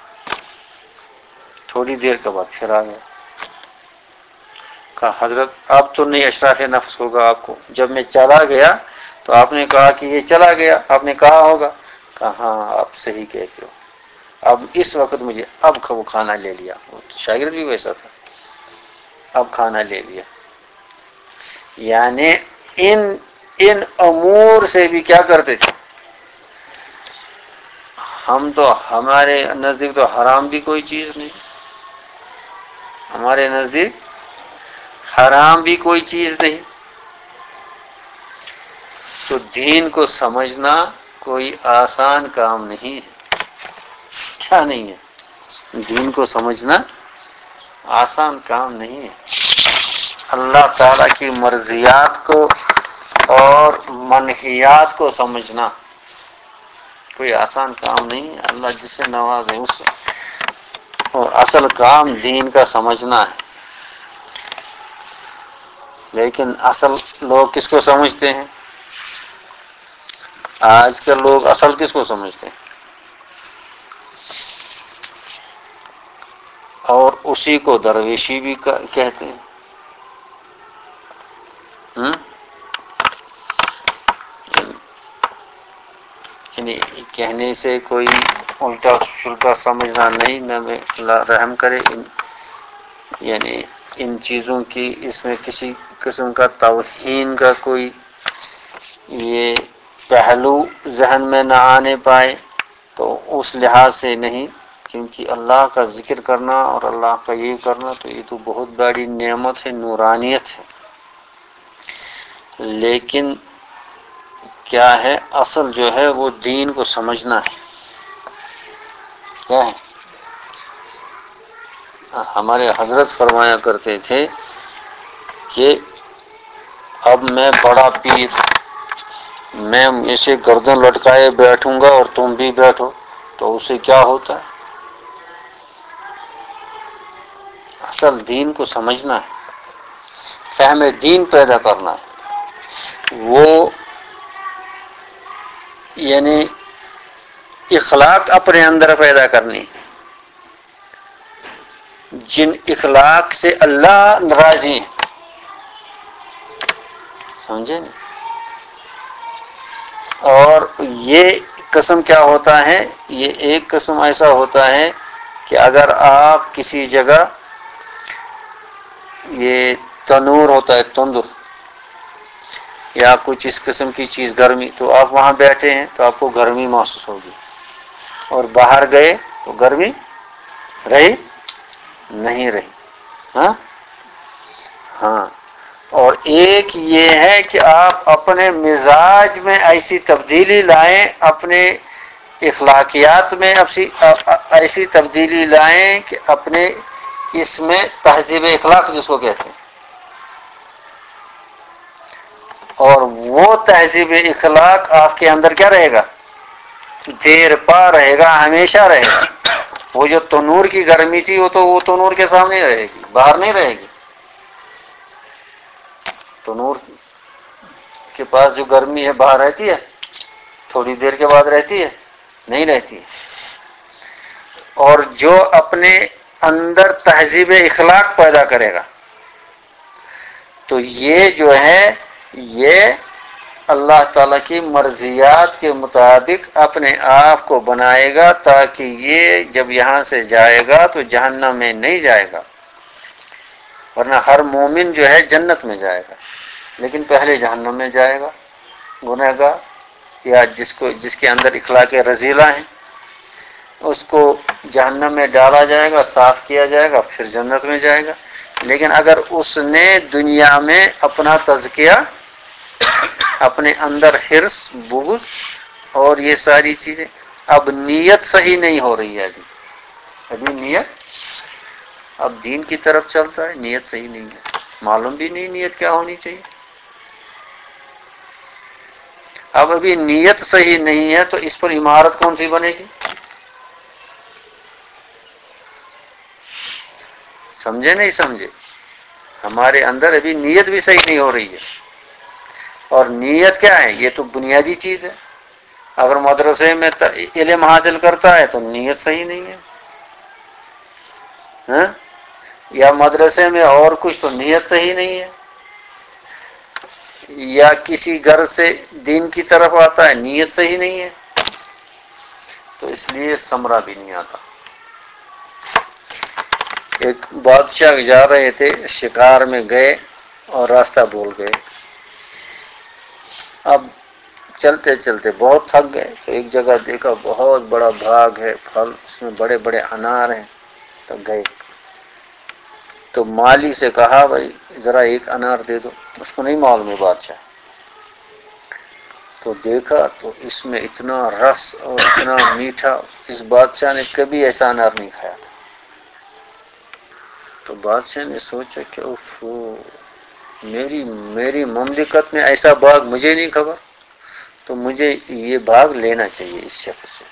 تھوڑی دیر کے بعد پھر آ گیا، کہا حضرت اب تو نہیں اشراف نفس ہوگا آپ کو، جب میں چلا گیا تو آپ نے کہا کہ یہ چلا گیا، آپ نے کہا ہوگا. کہا ہاں آپ صحیح کہتے ہو، اب اس وقت مجھے اب وہ کھانا لے لیا. شاگرد بھی ویسا تھا، اب کھانا لے لیا. یعنی ان ان امور سے بھی کیا کرتے تھے ہم، تو ہمارے نزدیک تو حرام بھی کوئی چیز نہیں، ہمارے نزدیک حرام بھی کوئی چیز نہیں. تو دین کو سمجھنا کوئی آسان کام نہیں ہے. کیا نہیں ہے؟ دین کو سمجھنا آسان کام نہیں ہے. اللہ تعالی کی مرضیات کو اور منہیات کو سمجھنا کوئی آسان کام نہیں ہے. اللہ جس سے نوازے اس سے، اور اصل کام دین کا سمجھنا ہے. لیکن اصل لوگ کس کو سمجھتے ہیں؟ آج کے لوگ اصل کس کو سمجھتے ہیں؟ اور اسی کو درویشی بھی کہتے ہیں. ہم؟ یعنی کہنے سے کوئی الٹا سلٹا سمجھنا نہیں، نہ اللہ رحم کرے. ان یعنی ان چیزوں کی اس میں کسی قسم کا توہین کا کوئی یہ پہلو ذہن میں نہ آنے پائے، تو اس لحاظ سے نہیں. کیونکہ اللہ کا ذکر کرنا اور اللہ کا یہ کرنا تو یہ تو بہت بڑی نعمت ہے، نورانیت ہے. لیکن کیا ہے، اصل جو ہے وہ دین کو سمجھنا ہے. کیا ہے؟ ہمارے حضرت فرمایا کرتے تھے کہ اب میں بڑا پیر، میں اسے گردن لٹکائے بیٹھوں گا اور تم بھی بیٹھو تو اسے کیا ہوتا ہے؟ اصل دین کو سمجھنا ہے، فہم دین پیدا کرنا ہے. وہ یعنی اخلاق اپنے اندر پیدا کرنی، جن اخلاق سے اللہ راضی ہے. سمجھے نا؟ اور یہ قسم کیا ہوتا ہے، یہ ایک قسم ایسا ہوتا ہے کہ اگر آپ کسی جگہ، یہ تنور ہوتا ہے تندر یا کچھ اس قسم کی چیز گرمی، تو آپ وہاں بیٹھے ہیں تو آپ کو گرمی محسوس ہوگی، اور باہر گئے تو گرمی رہی نہیں رہی. ہاں ہاں. اور ایک یہ ہے کہ آپ اپنے مزاج میں ایسی تبدیلی لائیں، اپنے اخلاقیات میں ایسی تبدیلی لائیں کہ اپنے اس میں تہذیب اخلاق جس کو کہتے ہیں، اور وہ تہذیب اخلاق آپ کے اندر کیا رہے گا، دیر پا رہے گا، ہمیشہ رہے گا. وہ جو تنور کی گرمی تھی وہ تو وہ تنور کے سامنے رہے گی، باہر نہیں رہے گی. تنور کے پاس جو گرمی ہے باہر رہتی ہے، تھوڑی دیر کے بعد رہتی ہے، نہیں رہتی. اور جو اپنے اندر تہذیب اخلاق پیدا کرے گا تو یہ جو ہے یہ اللہ تعالیٰ کی مرضیات کے مطابق اپنے آپ کو بنائے گا، تاکہ یہ جب یہاں سے جائے گا تو جہنم میں نہیں جائے گا. ورنہ ہر مومن جو ہے جنت میں جائے گا، لیکن پہلے جہنم میں جائے گا. گنہگار یا جس کو جس کے اندر اخلاق رذیلہ ہیں، اس کو جہنم میں ڈالا جائے گا، صاف کیا جائے گا، پھر جنت میں جائے گا۔ لیکن اگر اس نے دنیا میں اپنا تزکیہ، اپنے اندر حرص، بغض اور یہ ساری چیزیں، اب نیت صحیح نہیں ہو رہی ہے، ابھی ابھی نیت، اب دین کی طرف چلتا ہے، نیت صحیح نہیں ہے، معلوم بھی نہیں نیت کیا ہونی چاہیے۔ اب ابھی نیت صحیح نہیں ہے تو اس پر عمارت کون سی بنے گی؟ سمجھے نہیں سمجھے؟ ہمارے اندر ابھی نیت بھی صحیح نہیں ہو رہی ہے، اور نیت کیا ہے؟ یہ تو بنیادی چیز ہے۔ اگر مدرسے میں علم حاصل کرتا ہے تو نیت صحیح نہیں ہے، ہاں؟ یا مدرسے میں اور کچھ تو نیت صحیح نہیں ہے، یا کسی گھر سے دین کی طرف آتا ہے، نیت صحیح نہیں ہے، تو اس لیے ثمرہ بھی نہیں آتا۔ ایک بادشاہ جا رہے تھے، شکار میں گئے اور راستہ بھول گئے۔ اب چلتے چلتے بہت تھک گئے تو ایک جگہ دیکھا بہت بڑا باغ ہے، پھل اس میں بڑے بڑے انار ہیں، تو گئے تو مالی سے کہا بھائی ذرا ایک انار دے دو، اس کو نہیں معلوم ہے بادشاہ، تو دیکھا تو اس میں اتنا رس اور اتنا میٹھا، اس بادشاہ نے کبھی ایسا انار نہیں کھایا تھا۔ تو بادشاہ نے سوچا کہ اوفو، میری میری مملکت میں ایسا باغ مجھے نہیں خبر، تو مجھے یہ باغ لینا چاہیے اس شخص سے۔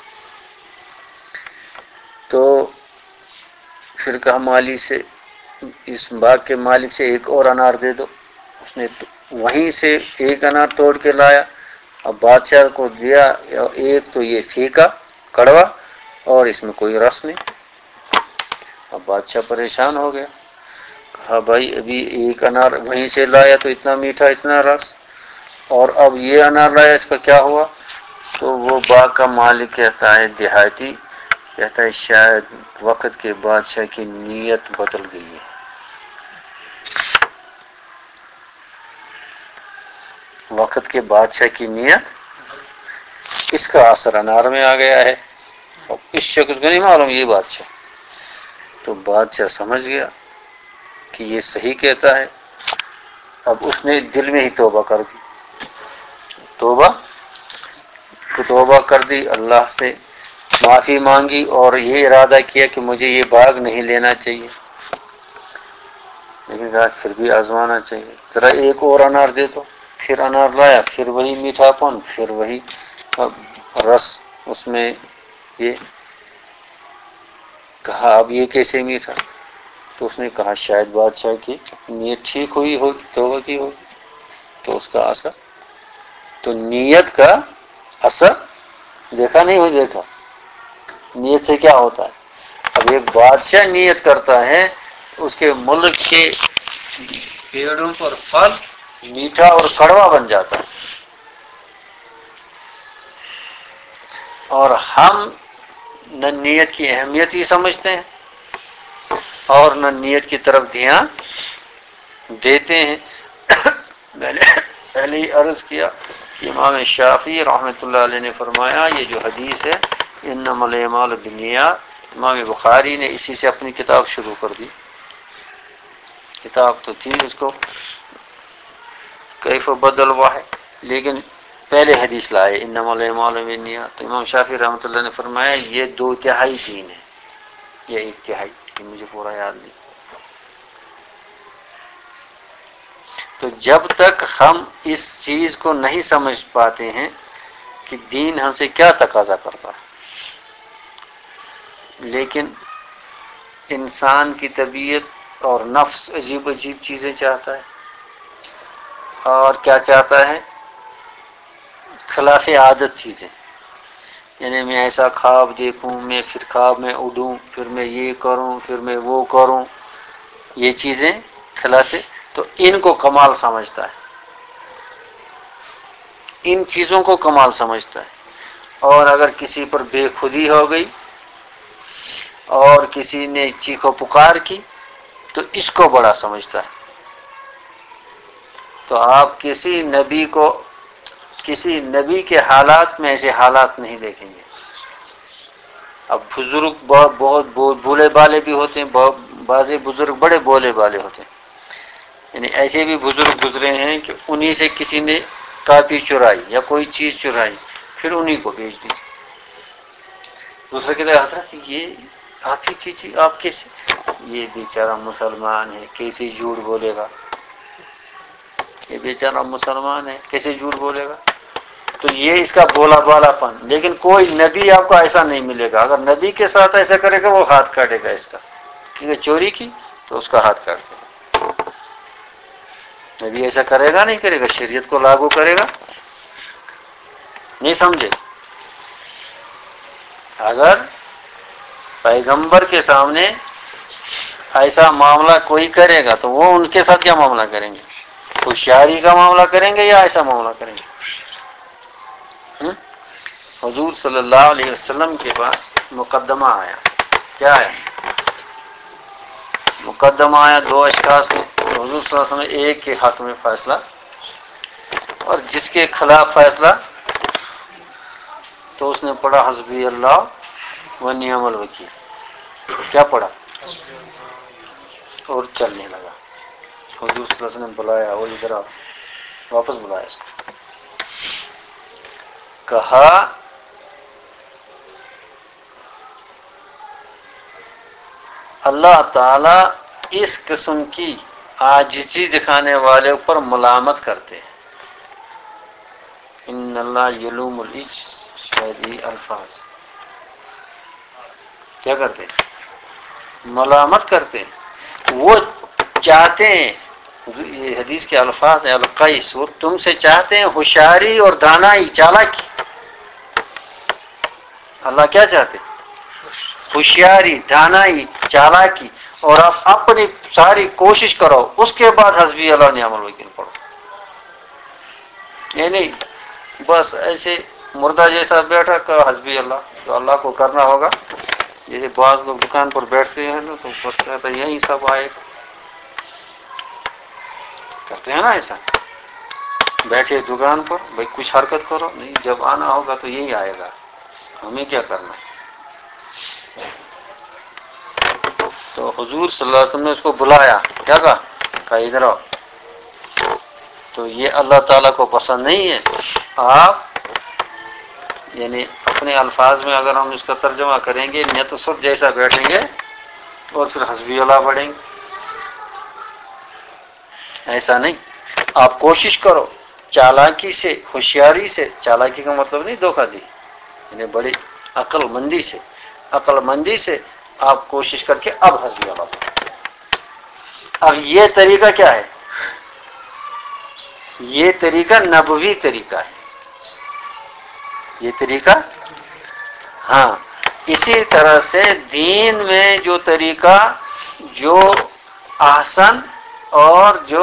تو پھر کہا مالی سے، اس باغ کے مالک سے ایک اور انار دے دو۔ اس نے وہیں سے ایک انار توڑ کے لایا، اب بادشاہ کو دیا، ایک تو یہ پھیکا، کڑوا، اور اس میں کوئی رس نہیں۔ اب بادشاہ پریشان ہو گیا، کہا بھائی ابھی ایک انار وہیں سے لایا تو اتنا میٹھا، اتنا رس، اور اب یہ انار لایا، اس کا کیا ہوا؟ تو وہ باغ کا مالک کہتا ہے، دیہاتی کہتا ہے شاید وقت کے بادشاہ کی نیت بدل گئی ہے، وقت کے بادشاہ کی نیت، اس کا اثر انار میں آ گیا ہے، اور اس شخص کو نہیں معلوم یہ بادشاہ۔ تو بادشاہ سمجھ گیا کہ یہ صحیح کہتا ہے، اب اس نے دل میں ہی توبہ کر دی، توبہ توبہ کر دی، اللہ سے معافی مانگی اور یہ ارادہ کیا کہ مجھے یہ باغ نہیں لینا چاہیے، لیکن کہا پھر بھی آزمانا چاہیے، ذرا ایک اور انار دے دو۔ پھر انار لایا، پھر وہی میٹھا پن، پھر وہی رس، اس میں یہ کہا اب یہ کیسے میٹھا؟ تو اس نے کہا شاید بادشاہ کی نیت ٹھیک ہوئی ہوگی، توبہ کی ہوگی، تو اس کا اثر، تو نیت کا اثر دیکھا نہیں ہو دیکھا، نیت سے کیا ہوتا ہے؟ اب ایک بادشاہ نیت کرتا ہے، اس کے ملک کے پیڑوں پر پھل میٹھا اور کڑوا بن جاتا ہے، اور ہم نہ نیت کی اہمیت ہی سمجھتے ہیں اور نہ نیت کی طرف دھیان دیتے ہیں۔ میں نے پہلے ہی عرض کیا کہ امام شافعی رحمۃ اللہ علیہ نے فرمایا، یہ جو حدیث ہے انما الاعمال بالنیات، امام بخاری نے اسی سے اپنی کتاب شروع کر دی، کتاب تو تھی اس کو کیف بدل ہوا ہے، لیکن پہلے حدیث لائے انما الاعمال بالنیات، تو امام شافعی رحمۃ اللہ نے فرمایا یہ دو تہائی دین ہے، یہ ایک تہائی، یہ مجھے پورا یاد نہیں۔ تو جب تک ہم اس چیز کو نہیں سمجھ پاتے ہیں کہ دین ہم سے کیا تقاضا کرتا ہے، لیکن انسان کی طبیعت اور نفس عجیب عجیب چیزیں چاہتا ہے، اور کیا چاہتا ہے؟ خلاف عادت چیزیں، یعنی میں ایسا خواب دیکھوں، میں پھر خواب میں اڑوں، پھر میں یہ کروں، پھر میں وہ کروں، یہ چیزیں خلاف، تو ان کو کمال سمجھتا ہے، ان چیزوں کو کمال سمجھتا ہے، اور اگر کسی پر بے خودی ہو گئی اور کسی نے چیخ و پکار کی تو اس کو بڑا سمجھتا ہے۔ تو آپ کسی نبی کو کسی نبی کے حالات میں ایسے حالات نہیں دیکھیں گے۔ اب بزرگ بہت بہت بولے بالے بھی ہوتے ہیں، بہت بعض بزرگ بڑے بولے بالے ہوتے ہیں، یعنی ایسے بھی بزرگ گزرے ہیں کہ انہی سے کسی نے کاپی چرائی یا کوئی چیز چرائی، پھر انہی کو بیچ دی۔ دوسرے کہتے ہیں حضرت یہ آپ ہی کی چیز، آپ کیسے؟ یہ بیچارہ مسلمان ہے، کیسے جھوٹ بولے گا؟ یہ بیچارہ مسلمان ہے، کیسے جھوٹ بولے گا؟ تو یہ اس کا بولا بالا پن۔ لیکن کوئی نبی آپ کو ایسا نہیں ملے گا، اگر نبی کے ساتھ ایسا کرے گا وہ ہاتھ کاٹے گا اس کا، کیونکہ چوری کی تو اس کا ہاتھ کاٹ دے گا۔ نبی ایسا کرے گا نہیں کرے گا، شریعت کو لاگو کرے گا، نہیں سمجھے؟ اگر پیغمبر کے سامنے ایسا معاملہ کوئی کرے گا تو وہ ان کے ساتھ کیا معاملہ کریں گے؟ ہوشیاری کا معاملہ کریں گے یا ایسا معاملہ کریں گے؟ ہم؟ حضور صلی اللہ علیہ وسلم کے پاس مقدمہ آیا، کیا ہے مقدمہ آیا؟ دو اشخاص نے حضور صلی اللہ علیہ وسلم ایک کے حق میں فیصلہ، اور جس کے خلاف فیصلہ تو اس نے پڑھا حسبی اللہ و نعم الوکیل۔ کیا پڑھا؟ اور چلنے لگا۔ حضور صلی اللہ علیہ وسلم نے بلایا، وہ ادھر آ، واپس بلایا اس کو، کہا اللہ تعالی اس قسم کی عاجزی دکھانے والے پر ملامت کرتے ہیں۔ ان اللہ یلوم الشہدی الفاظ، کیا کرتے ہیں؟ ملامت کرتے ہیں۔ وہ چاہتے ہیں، یہ حدیث کے الفاظ ہیں، القیس، وہ تم سے چاہتے ہیں ہوشیاری اور دانائی، چالاکی۔ اللہ کیا چاہتے ہیں؟ ہوشیاری، دانائی، چالاکی، اور آپ اپنی ساری کوشش کرو، اس کے بعد حسبی اللہ نعم الوکیل پڑھو۔ یہ نہیں بس ایسے مردہ جیسا بیٹھا کہ حسبی اللہ، تو اللہ کو کرنا ہوگا۔ جیسے بعض لوگ دکان پر بیٹھتے ہیں نا تو بس کہتا ہے یہی سب آئے گا، کرتے ہیں نا ایسا، بیٹھے دکان پر، بھائی کچھ حرکت کرو، نہیں جب آنا ہوگا تو یہی آئے گا، ہمیں کیا کرنا ہے؟ تو حضور صلی اللہ علیہ وسلم نے اس کو بلایا، کیا کہا؟ کہا ادھر آؤ۔ تو یہ اللہ تعالیٰ کو پسند نہیں ہے۔ آپ یعنی اپنے الفاظ میں اگر ہم اس کا ترجمہ کریں گے، یا تو سب جیسا بیٹھیں گے اور پھر حسبی اللہ پڑھیں گے، ایسا نہیں۔ آپ کوشش کرو چالاکی سے، ہوشیاری سے، چالاکی کا مطلب نہیں دھوکہ دی، یعنی بڑی عقل مندی سے، عقل مندی سے آپ کوشش کر کے اب حسبی اللہ پڑھیں۔ اب یہ طریقہ کیا ہے؟ یہ طریقہ نبوی طریقہ ہے، یہ طریقہ، ہاں اسی طرح سے دین میں جو طریقہ جو احسن اور جو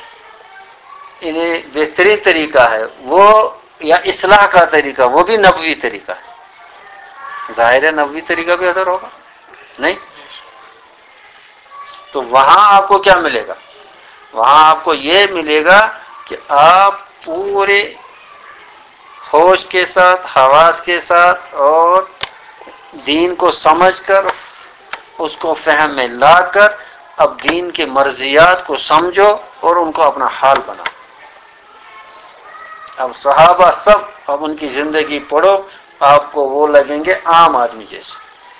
بہترین طریقہ ہے وہ، یا اصلاح کا طریقہ، وہ بھی نبوی طریقہ ہے۔ ظاہر ہے نبوی طریقہ بہتر ہوگا، نہیں؟ تو وہاں آپ کو کیا ملے گا؟ وہاں آپ کو یہ ملے گا کہ آپ پورے ہوش کے ساتھ، حواس کے ساتھ، اور دین کو سمجھ کر اس کو فہم میں لا کر اب دین کے مرضیات کو سمجھو اور ان کو اپنا حال بناؤ۔ اب صحابہ سب، اب ان کی زندگی پڑھو، آپ کو وہ لگیں گے عام آدمی جیسے۔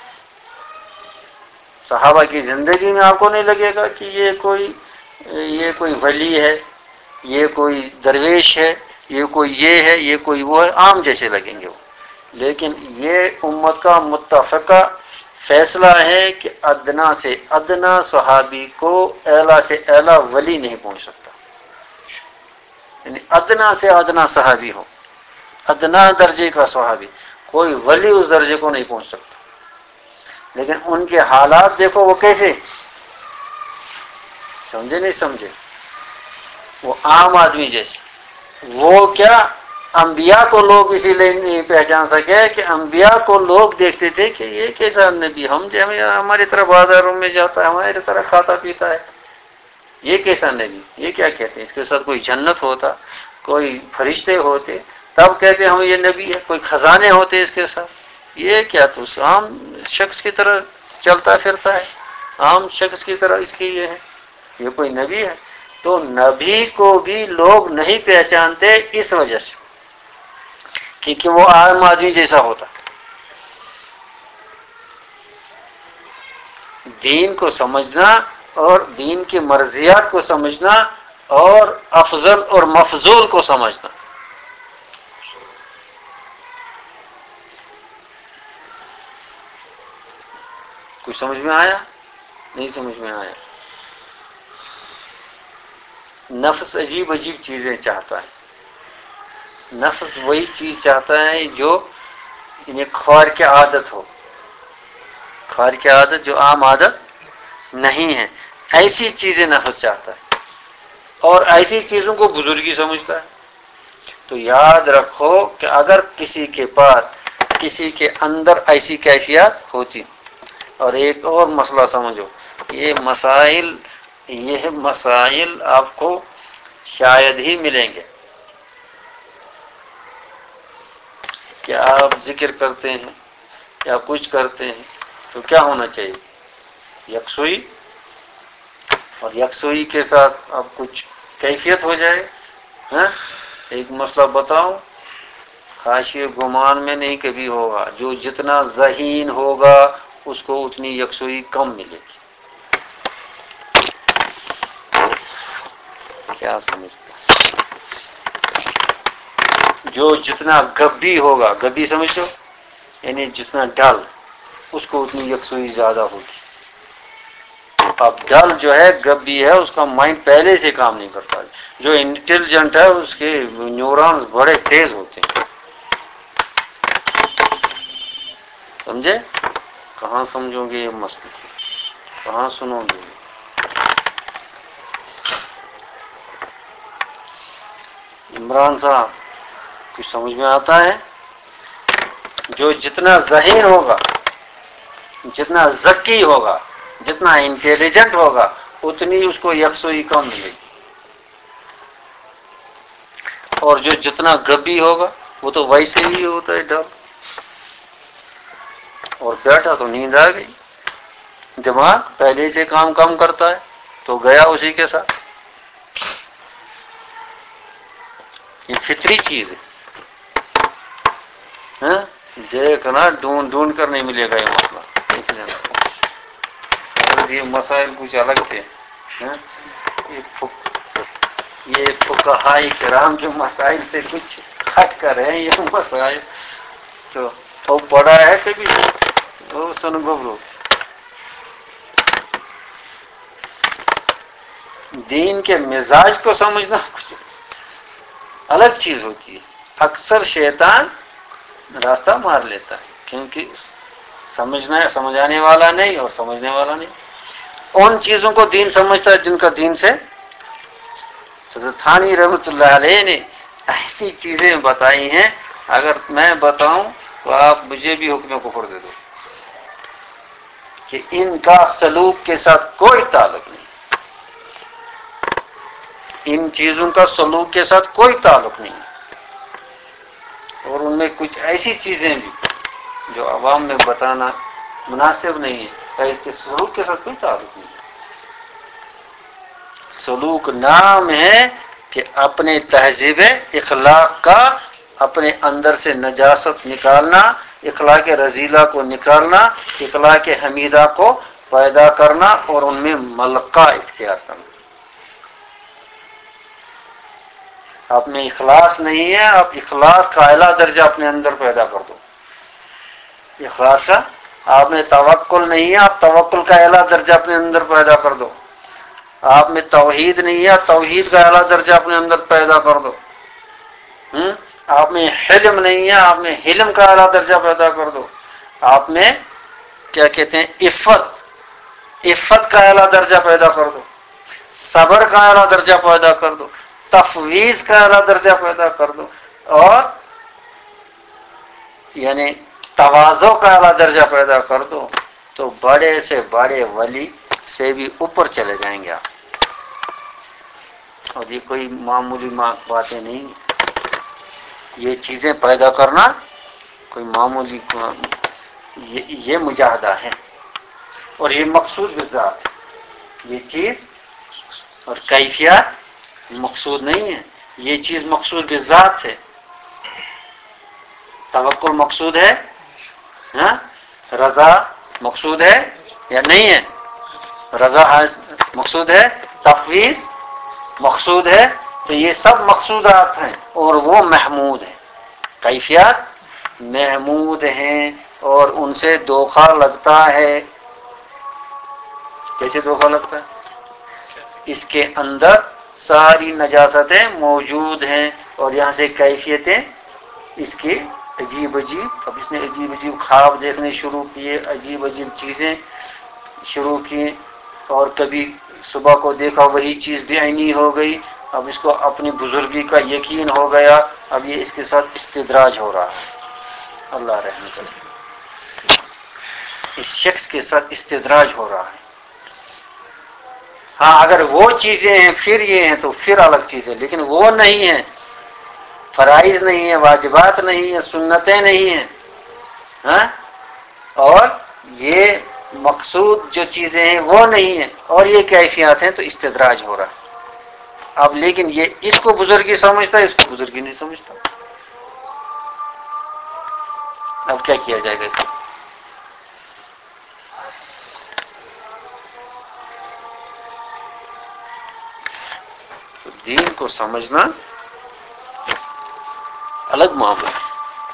صحابہ کی زندگی میں آپ کو نہیں لگے گا کہ یہ کوئی یہ کوئی ولی ہے، یہ کوئی درویش ہے، یہ کوئی یہ ہے، یہ کوئی وہ ہے، عام جیسے لگیں گے وہ۔ لیکن یہ امت کا متفقہ فیصلہ ہے کہ ادنا سے ادنا صحابی کو اعلیٰ سے اعلیٰ ولی نہیں پہنچ سکتا، یعنی ادنا سے ادنا صحابی ہو، ادنا درجے کا صحابی، کوئی ولی اس درجے کو نہیں پہنچ سکتا۔ لیکن ان کے حالات دیکھو وہ کیسے، سمجھے نہیں سمجھے؟ وہ عام آدمی جیسے۔ وہ کیا، انبیاء کو لوگ اسی لیے نہیں پہچان سکے کہ انبیاء کو لوگ دیکھتے تھے کہ یہ کیسا نبی، ہم ہماری طرح بازاروں میں جاتا ہے، ہماری طرح کھاتا پیتا ہے، یہ کیسا نبی، یہ کیا کہتے ہیں، اس کے ساتھ کوئی جنت ہوتا، کوئی فرشتے ہوتے، تب کہتے ہیں ہم یہ نبی ہے، کوئی خزانے ہوتے اس کے ساتھ، یہ کیا تو عام شخص کی طرح چلتا پھرتا ہے، عام شخص کی طرح اس کی یہ ہے، یہ کوئی نبی ہے؟ تو نبی کو بھی لوگ نہیں پہچانتے اس وجہ سے کیونکہ وہ عام آدمی جیسا ہوتا۔ دین کو سمجھنا اور دین کی مرضیات کو سمجھنا اور افضل اور مفضول کو سمجھنا، کچھ سمجھ میں آیا؟ نہیں سمجھ میں آیا؟ نفس عجیب عجیب چیزیں چاہتا ہے، نفس وہی چیز چاہتا ہے جو انہیں خوار کی عادت ہو، خوار کی عادت جو عام عادت نہیں ہے، ایسی چیزیں نفس چاہتا ہے اور ایسی چیزوں کو بزرگی سمجھتا ہے۔ تو یاد رکھو کہ اگر کسی کے پاس کسی کے اندر ایسی کیفیت ہوتی، اور ایک اور مسئلہ سمجھو، یہ مسائل یہ مسائل آپ کو شاید ہی ملیں گے کہ آپ ذکر کرتے ہیں یا کچھ کرتے ہیں تو کیا ہونا چاہیے؟ یکسوئی، اور یکسوئی کے ساتھ اب کچھ کیفیت ہو جائے۔ ہاں ایک مسئلہ بتاؤں، خاشیے گمان میں نہیں کبھی ہوگا، جو جتنا ذہین ہوگا اس کو اتنی یکسوئی کم ملے گی۔ کیا سمجھتے؟ جو جتنا گبی ہوگا، گبی سمجھو یعنی جتنا ڈل، اس کو اتنی یکسوئی زیادہ ہوگی۔ اب ڈل جو ہے گبی ہے، اس کا مائنڈ پہلے سے کام نہیں کرتا، جو انٹیلیجنٹ ہے اس کے نیورونز بڑے تیز ہوتے ہیں، سمجھے؟ کہاں سمجھو گے یہ مسئلہ، کہاں سنو گے؟ عمران صاحب کچھ سمجھ میں آتا ہے؟ جو جتنا ذہین ہوگا، جتنا ذکی ہوگا، جتنا انٹیلیجنٹ ہوگا، اتنی اس کو یکسوئی کم ملے گی، اور جو جتنا گبی ہوگا وہ تو ویسے ہی ہوتا ہے ڈب، اور بیٹھا تو نیند آ گئی، دماغ پہلے سے کام کم کرتا ہے تو گیا اسی کے ساتھ۔ یہ فطری چیز ہے، ہاں دیکھنا ڈھونڈ ڈھونڈ کر نہیں ملے گا یہ مسئلہ، دیکھ لینا۔ یہ مسائل کچھ الگ تھے، ہاں یہ یہ فقہاء کرام کے مسائل سے کچھ ہٹ کر ہیں یہ مسائل، تو وہ پڑھا ہے کبھی وہ سن گبرو۔ دین کے مزاج کو سمجھنا کچھ الگ چیز ہوتی ہے، اکثر شیطان راستہ مار لیتا ہے کیونکہ سمجھنا سمجھانے والا نہیں اور سمجھنے والا نہیں، ان چیزوں کو دین سمجھتا ہے جن کا دین سے۔ حضرت تھانی رحمۃ اللہ علیہ نے ایسی چیزیں بتائی ہیں، اگر میں بتاؤں تو آپ مجھے بھی حکم کفر دے دو کہ ان کا سلوک کے ساتھ کوئی تعلق نہیں، ان چیزوں کا سلوک کے ساتھ کوئی تعلق نہیں، اور ان میں کچھ ایسی چیزیں بھی جو عوام میں بتانا مناسب نہیں ہے، کہ اس کے سلوک کے ساتھ کوئی تعلق نہیں ہے۔ سلوک نام ہے کہ اپنے تہذیب اخلاق کا اپنے اندر سے نجاست نکالنا، اخلاق رذیلہ کو نکالنا، اخلاق حمیدہ کو پیدا کرنا اور ان میں ملکہ اختیار کرنا۔ آپ میں اخلاص نہیں ہے، آپ اخلاص کا اعلیٰ درجہ اپنے اندر پیدا کر دو، اخلاص کا۔ آپ میں توکل نہیں ہے، آپ توکل کا اعلیٰ درجہ اپنے اندر پیدا کر دو۔ آپ میں توحید نہیں ہے، توحید کا اعلیٰ درجہ اپنے اندر پیدا کر دو۔ ہم؟ آپ میں حلم نہیں ہے، آپ میں حلم کا اعلیٰ درجہ پیدا کر دو۔ آپ میں کیا کہتے ہیں عفت، عفت کا اعلیٰ درجہ پیدا کر دو، صبر کا اعلیٰ درجہ پیدا کر دو، تفویض کا اعلیٰ درجہ پیدا کر دو، اور یعنی تواضع کا اعلیٰ درجہ پیدا کر دو، تو بڑے سے بڑے ولی سے بھی اوپر چلے جائیں گے آپ۔ اور یہ کوئی معمولی باتیں نہیں، یہ چیزیں پیدا کرنا کوئی معمولی یہ, یہ مجاہدہ ہے، اور یہ مقصود بذات ہے، یہ چیز اور کیفیت مقصود نہیں ہے، یہ چیز مقصود بذات ہے۔ توکل مقصود ہے، ہاں رضا مقصود ہے یا نہیں ہے؟ رضا مقصود ہے، تفویض مقصود ہے، تو یہ سب مقصودات ہیں اور وہ محمود ہیں، کیفیات محمود ہیں، اور ان سے دھوکہ لگتا ہے۔ کیسے دھوکہ لگتا ہے؟ اس کے اندر ساری نجاستیں موجود ہیں، اور یہاں سے کیفیتیں اس کی عجیب عجیب، اب اس نے عجیب عجیب خواب دیکھنے شروع کیے، عجیب عجیب چیزیں شروع کی، اور کبھی صبح کو دیکھا وہی چیز بے عینی ہو گئی، اب اس کو اپنی بزرگی کا یقین ہو گیا، اب یہ اس کے ساتھ استدراج ہو رہا ہے۔ اللہ رحم کرے، اس شخص کے ساتھ استدراج ہو رہا ہے۔ ہاں اگر وہ چیزیں ہیں پھر یہ ہیں تو پھر الگ چیز ہے، لیکن وہ نہیں ہے، فرائض نہیں ہے، واجبات نہیں ہے، سنتیں نہیں ہیں، ہاں اور یہ مقصود جو چیزیں ہیں وہ نہیں ہیں، اور یہ کیفیات ہیں، تو استدراج ہو رہا ہے۔ اب لیکن یہ اس کو بزرگی سمجھتا ہے، اس کو بزرگی نہیں سمجھتا، اب کیا کیا جائے گا اس کو؟ تو دین کو سمجھنا الگ معاملہ ہے۔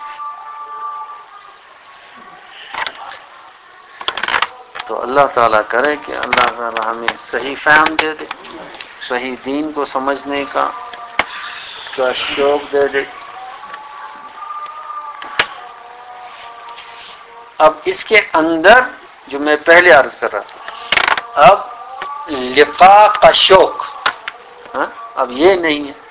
تو اللہ تعالیٰ کرے کہ اللہ تعالیٰ ہمیں صحیح فہم دے دے، صحیح دین کو سمجھنے کا کا شوق دے دے۔ اب اس کے اندر جو میں پہلے عرض کر رہا تھا، اب لقاء کا شوق، ہاں اب یہ نہیں ہے،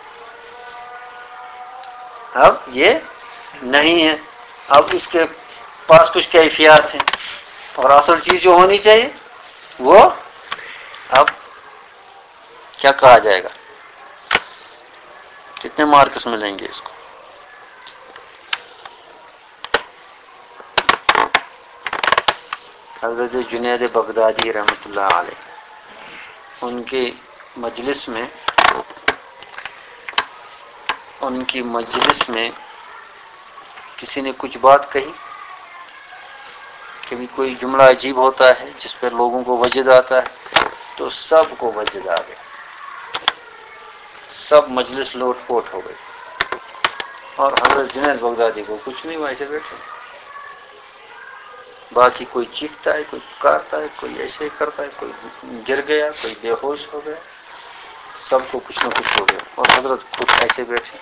اب یہ نہیں ہے، اب اس کے پاس کچھ کیفیات ہیں، اور اصل چیز جو ہونی چاہیے وہ اب کیا کہا جائے گا؟ کتنے مارکس ملیں گے اس کو؟ حضرت جنید بغدادی رحمۃ اللہ علیہ، ان کی مجلس میں ان کی مجلس میں کسی نے کچھ بات کہی، کبھی کوئی جملہ عجیب ہوتا ہے جس پہ لوگوں کو وجد آتا ہے، تو سب کو وجد آ گیا، سب مجلس لوٹ پوٹ ہو گئی، اور حضرت جنید بغدادی کو کچھ نہیں، ویسے بیٹھے، باقی کوئی چیختا ہے، کوئی پکارتا ہے، کوئی ایسے کرتا ہے، کوئی گر گیا، کوئی بے ہوش ہو گیا، سب کو کچھ نہ کچھ ہو گیا، اور حضرت خود ایسے بیٹھے۔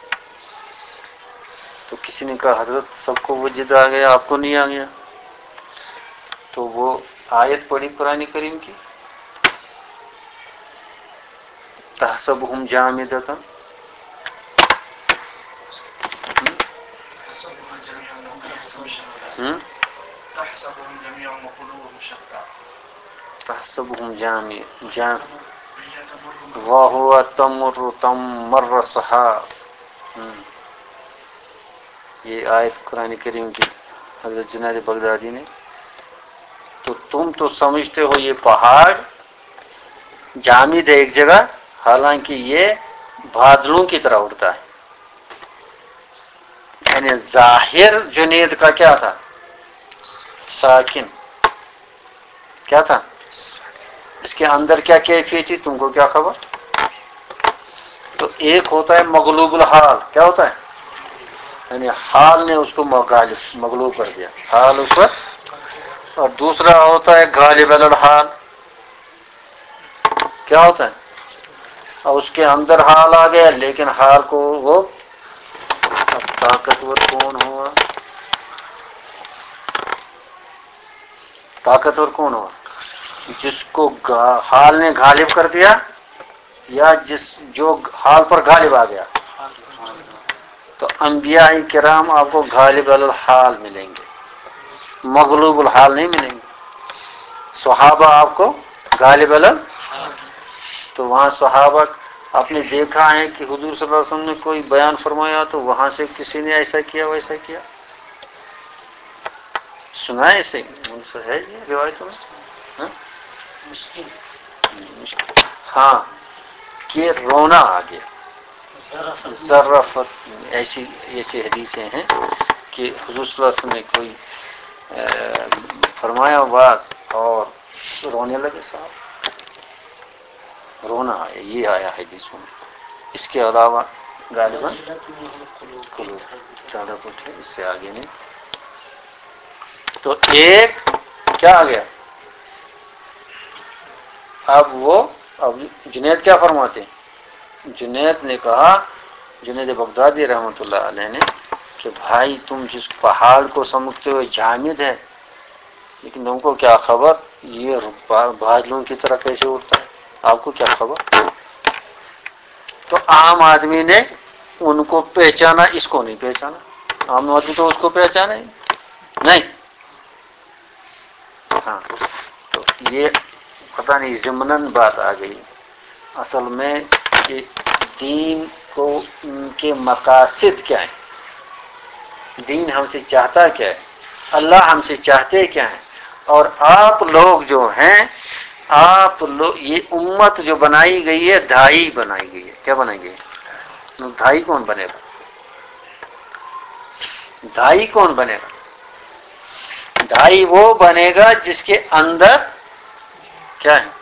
تو کسی نے کہا حضرت سب کو وجد آ گیا، آپ کو نہیں آ گیا؟ تو وہ آیت پڑھی قرآن کریم کی، تحسبهم جامدۃ، تحسبهم جميعا وقلوبهم شتى تحسبهم جامع وهو تمر تمر السحاب، یہ آیت قرآن کریم کی حضرت جنید بغدادی نے، تو تم تو سمجھتے ہو یہ پہاڑ جامد ہے ایک جگہ، حالانکہ یہ بادلوں کی طرح اڑتا ہے۔ یعنی ظاہر جنید کا کیا تھا؟ ساکن، کیا تھا؟ اس کے اندر کیا کیفیت تھی تم کو کیا خبر؟ تو ایک ہوتا ہے مغلوب الحال، کیا ہوتا ہے؟ یعنی حال نے اس کو مغلوب کر دیا، حال اس پر، اور دوسرا ہوتا ہے غالب علی الحال، کیا ہوتا ہے؟ اور اس کے اندر حال آ گیا، لیکن حال کو وہ، اب طاقتور کون ہوا؟ طاقتور کون ہوا؟ جس کو حال نے غالب کر دیا، یا جس جو حال پر غالب آ گیا؟ تو انبیاء کرام آپ کو غالب علی الحال ملیں گے، مغلوب الحال نہیں ملیں گے۔ صحابہ آپ کو غالب علی، تو وہاں صحابہ آپ نے دیکھا ہے کہ حضور صلی اللہ علیہ وسلم نے کوئی بیان فرمایا تو وہاں سے کسی نے ایسا کیا ویسا کیا؟ سنا ہے اسے ان سے ہے یہ روایتوں میں؟ ہاں ہاں کہ رونا آ گیا، ذرفت، ایسی ایسی حدیثیں ہیں کہ حضور صلی اللہ علیہ وسلم نے کوئی فرمایا باز اور رونے لگے صاحب، رونا آیا، یہ آیا حدیثوں میں۔ اس کے علاوہ غالباً زیادہ کچھ ہے، اس سے آگے نہیں۔ تو ایک کیا آ گیا؟ اب وہ اب جنید کیا فرماتے ہیں؟ جنید نے کہا، جنید بغدادی رحمۃ اللہ علیہ نے، کہ بھائی تم جس پہاڑ کو سمجھتے ہوئے جامد ہے، لیکن تم کو کیا خبر یہ بادلوں کی طرح کیسے اٹھتا ہے؟ آپ کو کیا خبر؟ تو عام آدمی نے ان کو پہچانا، اس کو نہیں پہچانا۔ عام آدمی تو اس کو پہچانا ہی نہیں۔ ہاں تو یہ پتہ نہیں ضمناً بات آ گئی اصل میں کہ دین کو ان کے مقاصد کیا ہیں، دین ہم سے چاہتا کیا ہے، اللہ ہم سے چاہتے کیا ہیں، اور آپ لوگ جو ہیں، آپ لوگ یہ امت جو بنائی گئی ہے دائی بنائی گئی ہے۔ کیا بنائی گئی ہے؟ دائی کون بنے گا؟ دائی کون بنے گا؟ دائی وہ بنے گا جس کے اندر کیا ہے،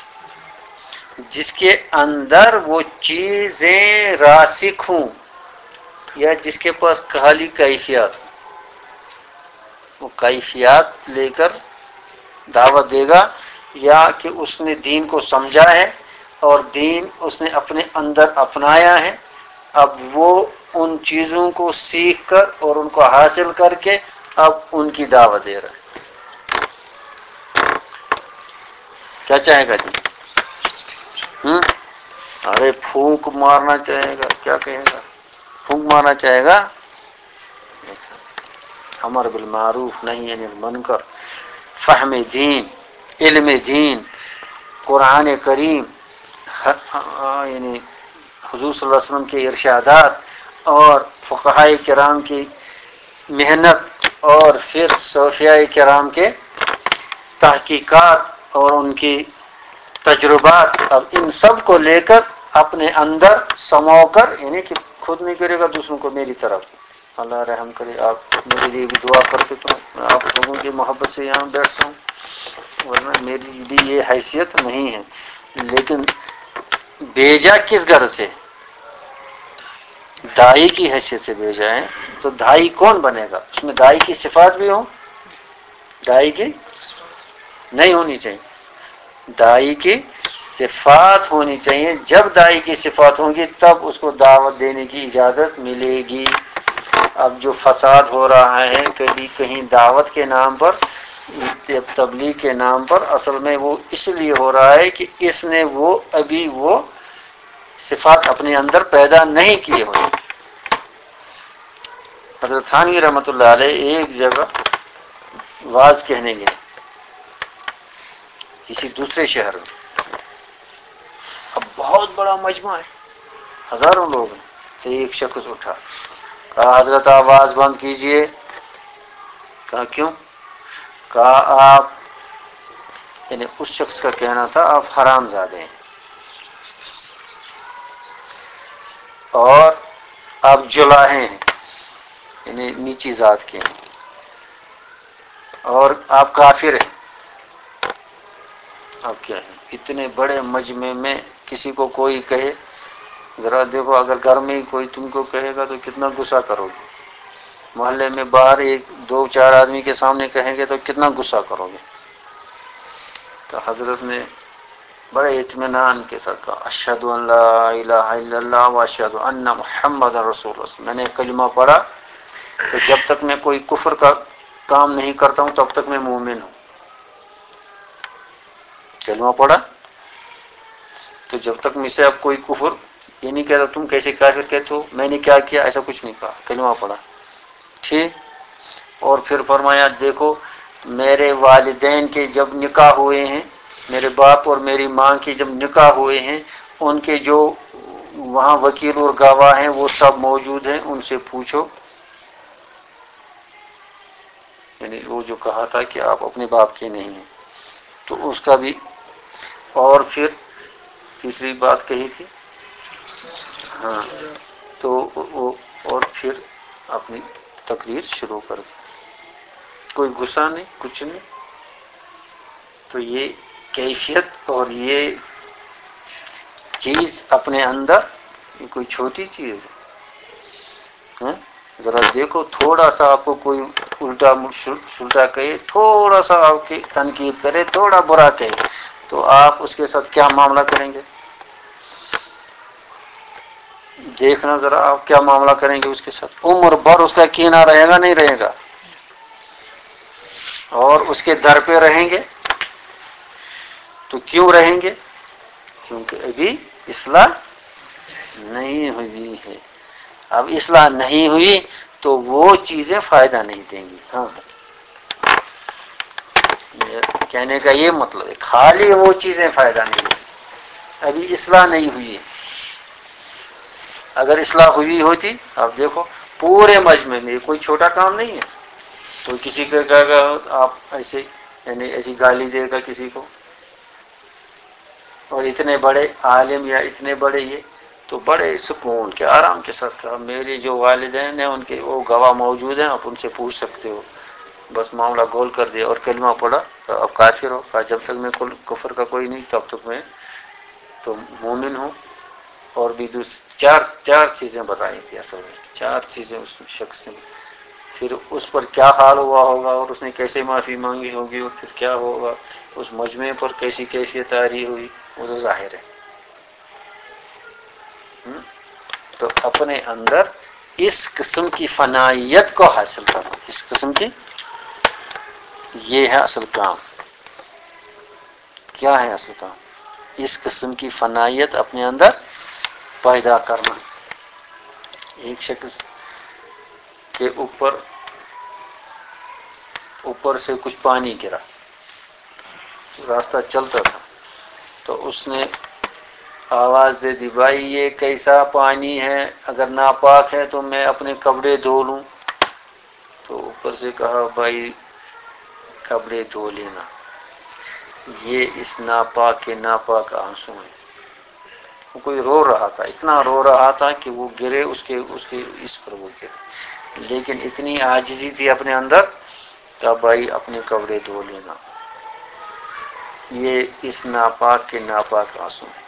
جس کے اندر وہ چیزیں راسخ ہوں، یا جس کے پاس خالی کیفیات ہوں۔ وہ کیفیات لے کر دعوت دے گا، یا کہ اس نے دین کو سمجھا ہے اور دین اس نے اپنے اندر اپنایا ہے، اب وہ ان چیزوں کو سیکھ کر اور ان کو حاصل کر کے اب ان کی دعوت دے رہا ہے۔ کیا چاہے گا جی؟ ہوں ارے پھونک مارنا چاہے گا، کیا کہے گا؟ پھونک مارنا چاہے گا، امر بالمعروف نہی عن المنکر، فہم دین، علم دین، قرآن کریم، یعنی حضور صلی اللہ علیہ وسلم کے ارشادات اور فقہائے کرام کی محنت، اور پھر صوفیاء کرام کے تحقیقات اور ان کی تجربات، اب ان سب کو لے کر اپنے اندر سمو کر، یعنی کہ خود نہیں کرے گا، دوسروں کو میری طرف اللہ رحم کرے، آپ میرے لیے بھی دعا کرتے تو میں آپ لوگوں کی محبت سے یہاں بیٹھتا ہوں، ورنہ میری بھی یہ حیثیت نہیں ہے۔ لیکن بھیجا کس غرض سے؟ دائی کی حیثیت سے بھیجا ہے، تو دائی کون بنے گا؟ اس میں دائی کی صفات بھی ہوں، دائی کی نہیں ہونی چاہیے، دائی کی صفات ہونی چاہیے۔ جب دائی کی صفات ہوں گی تب اس کو دعوت دینے کی اجازت ملے گی۔ اب جو فساد ہو رہا ہے کبھی کہیں دعوت کے نام پر، تبلیغ کے نام پر، اصل میں وہ اس لیے ہو رہا ہے کہ اس نے وہ ابھی وہ صفات اپنے اندر پیدا نہیں کیے ہوئے۔ حضرت تھانوی رحمۃ اللہ علیہ ایک جگہ واز کہنے گئے کسی دوسرے شہر میں، اب بہت بڑا مجمع ہے، ہزاروں لوگ ہیں، تو ایک شخص اٹھا، کہا حضرت آواز بند کیجئے۔ کہا کیوں؟ کہا آپ، یعنی اس شخص کا کہنا تھا آپ حرام زادے ہیں، اور آپ جلاہے ہیں، یعنی نیچی ذات کے ہیں، اور آپ کافر ہیں۔ اب کیا ہے، اتنے بڑے مجمع میں کسی کو کوئی کہے، ذرا دیکھو اگر گھر میں ہی کوئی تم کو کہے گا تو کتنا غصہ کرو گے، محلے میں باہر ایک دو چار آدمی کے سامنے کہیں گے تو کتنا غصہ کرو گے۔ تو حضرت نے بڑے اطمینان کے ساتھ کہا، اشہد ان لا الہ الا اللہ واشہد ان محمد رسول اللہ۔ میں نے کلمہ پڑھا تو جب تک میں کوئی کفر کا کام نہیں کرتا ہوں تب تک میں مومن ہوں، کلمہ پڑھا تو جب تک مجھ سے اب کوئی کفر، یہ نہیں کہتا تم کیسے کافر کہتے ہو، میں نے کیا کیا، ایسا کچھ نہیں کہا، کلمہ پڑھا، ٹھیک۔ اور پھر فرمایا دیکھو میرے والدین کے جب نکاح ہوئے ہیں، میرے باپ اور میری ماں کی جب نکاح ہوئے ہیں، ان کے جو وہاں وکیل اور گواہ ہیں، وہ سب موجود ہیں، ان سے پوچھو. یعنی وہ جو کہا تھا کہ آپ اپنے باپ کے نہیں ہیں، تو اس کا بھی. اور پھر تیسری بات کہی تھی، ہاں، تو وہ اور پھر اپنی تقریر شروع کر دی. کوئی غصہ نہیں، کچھ نہیں. تو یہ کیفیت اور یہ چیز اپنے اندر، یہ کوئی چھوٹی چیز ہے. ہاں؟ ذرا دیکھو، تھوڑا سا آپ کو کوئی الٹا سلٹا کہے، تھوڑا سا آپ کی تنقید کرے، تھوڑا برا کہے، تو آپ اس کے ساتھ کیا معاملہ کریں گے؟ دیکھنا ذرا آپ کیا معاملہ کریں گے اس کے ساتھ. عمر بھر اس کا کینہ رہے گا نہیں رہے گا؟ اور اس کے در پہ رہیں گے. تو کیوں رہیں گے؟ کیونکہ ابھی اصلاح نہیں ہوئی ہے. اب اصلاح نہیں ہوئی تو وہ چیزیں فائدہ نہیں دیں گی. ہاں، کہنے کا یہ مطلب ہے، خالی وہ چیزیں فائدہ نہیں دیں گی، ابھی اصلاح نہیں ہوئی ہے. اگر اصلاح ہوئی ہوتی، اب دیکھو پورے مجمع میں، کوئی چھوٹا کام نہیں ہے. تو کسی کا کہے گا آپ ایسے، یعنی ایسی گالی دے گا کسی کو، اور اتنے بڑے عالم یا اتنے بڑے یہ، تو بڑے سکون کے آرام کے ساتھ کہا، میری جو والدین ہیں ان کے وہ گواہ موجود ہیں، آپ ان سے پوچھ سکتے ہو. بس معاملہ گول کر دیا اور کلمہ پڑا، تو اب کافر ہو. کہا جب تک میں کفر کا کوئی نہیں، تب تک میں تو مومن ہوں. اور بھی دوسری چار چار چیزیں بتائی تھی اصل میں، چار چیزیں اس شخص نے. پھر اس پر کیا حال ہوا ہوگا، اور اس نے کیسے معافی مانگی ہوگی، اور پھر کیا ہوگا، اس مجمع پر کیسی کیفیت آری ہوئی، وہ تو ظاہر ہے. تو اپنے اندر اس قسم کی فنائیت کو حاصل کرو، اس قسم کی، یہ ہے اصل کام. کیا ہے اصل کام؟ اس قسم کی فنائیت اپنے اندر پیدا کرنا. ایک شخص کے اوپر اوپر سے کچھ پانی گرا، راستہ چلتا تھا، تو اس نے آواز دے دی، بھائی یہ کیسا پانی ہے، اگر ناپاک ہے تو میں اپنے کپڑے دھو لوں. تو اوپر سے کہا، بھائی کپڑے دھو لینا، یہ اس ناپاک کے ناپاک آنسو ہیں. وہ کوئی رو رہا تھا، اتنا رو رہا تھا کہ وہ گرے، اس کے اس کے اس پر وہ گرے. لیکن اتنی عاجزی تھی اپنے اندر کہ بھائی اپنے کپڑے دھو لینا، یہ اس ناپاک کے ناپاک آنسو ہیں.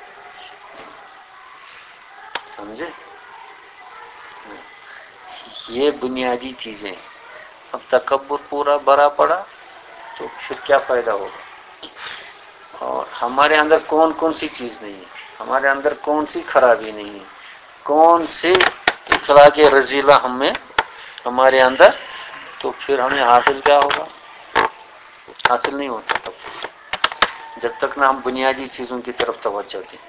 سمجھے؟ یہ بنیادی چیزیں. اب تکبر پورا بھرا پڑا تو پھر کیا فائدہ ہوگا؟ اور ہمارے اندر کون کون سی چیز نہیں ہے، ہمارے اندر کون سی خرابی نہیں ہے، کون سی اخلاق رذیلہ ہم میں ہمارے اندر، تو پھر ہمیں حاصل کیا ہوگا؟ حاصل نہیں ہوتا تب جب تک نہ ہم بنیادی چیزوں کی طرف توجہ دیں.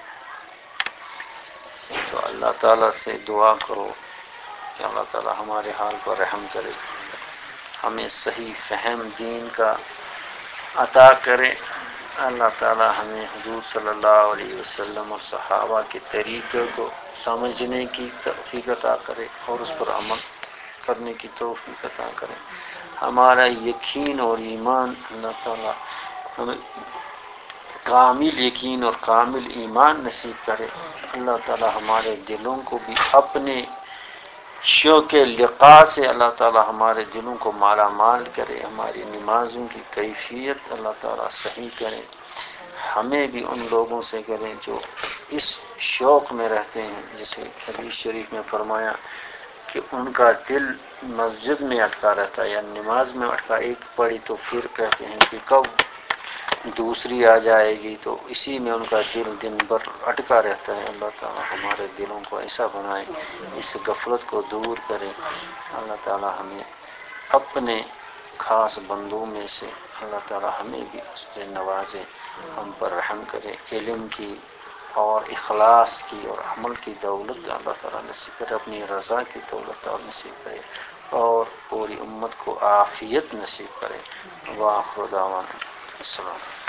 تو اللہ تعالیٰ سے دعا کرو کہ اللہ تعالیٰ ہمارے حال پر رحم کرے، ہمیں صحیح فہم دین کا عطا کرے. اللہ تعالیٰ ہمیں حضور صلی اللہ علیہ وسلم اور صحابہ کے طریقے کو سمجھنے کی توفیق عطا کرے، اور اس پر عمل کرنے کی توفیق عطا کرے. ہمارا یقین اور ایمان اللہ تعالیٰ ہمیں کامل یقین اور کامل ایمان نصیب کرے. اللہ تعالیٰ ہمارے دلوں کو بھی اپنے شوق لقاء سے اللہ تعالیٰ ہمارے دلوں کو مالا مال کرے. ہماری نمازوں کی کیفیت اللہ تعالیٰ صحیح کرے. ہمیں بھی ان لوگوں سے کریں جو اس شوق میں رہتے ہیں، جسے حدیث شریف میں فرمایا کہ ان کا دل مسجد میں اٹکا رہتا ہے، یا نماز میں اٹکا، ایک پڑھی تو پھر کہتے ہیں کہ کب دوسری آ جائے گی، تو اسی میں ان کا دل دن بھر اٹکا رہتا ہے. اللہ تعالیٰ ہمارے دلوں کو ایسا بنائے، اس غفلت کو دور کرے. اللہ تعالیٰ ہمیں اپنے خاص بندوں میں سے اللہ تعالیٰ ہمیں بھی اس سے نوازے، ہم پر رحم کرے. علم کی اور اخلاص کی اور عمل کی دولت اللہ تعالیٰ نصیب کرے، اپنی رضا کی دولت اور نصیب کرے، اور پوری امت کو عافیت نصیب کرے. وآخر دعوانا السلام.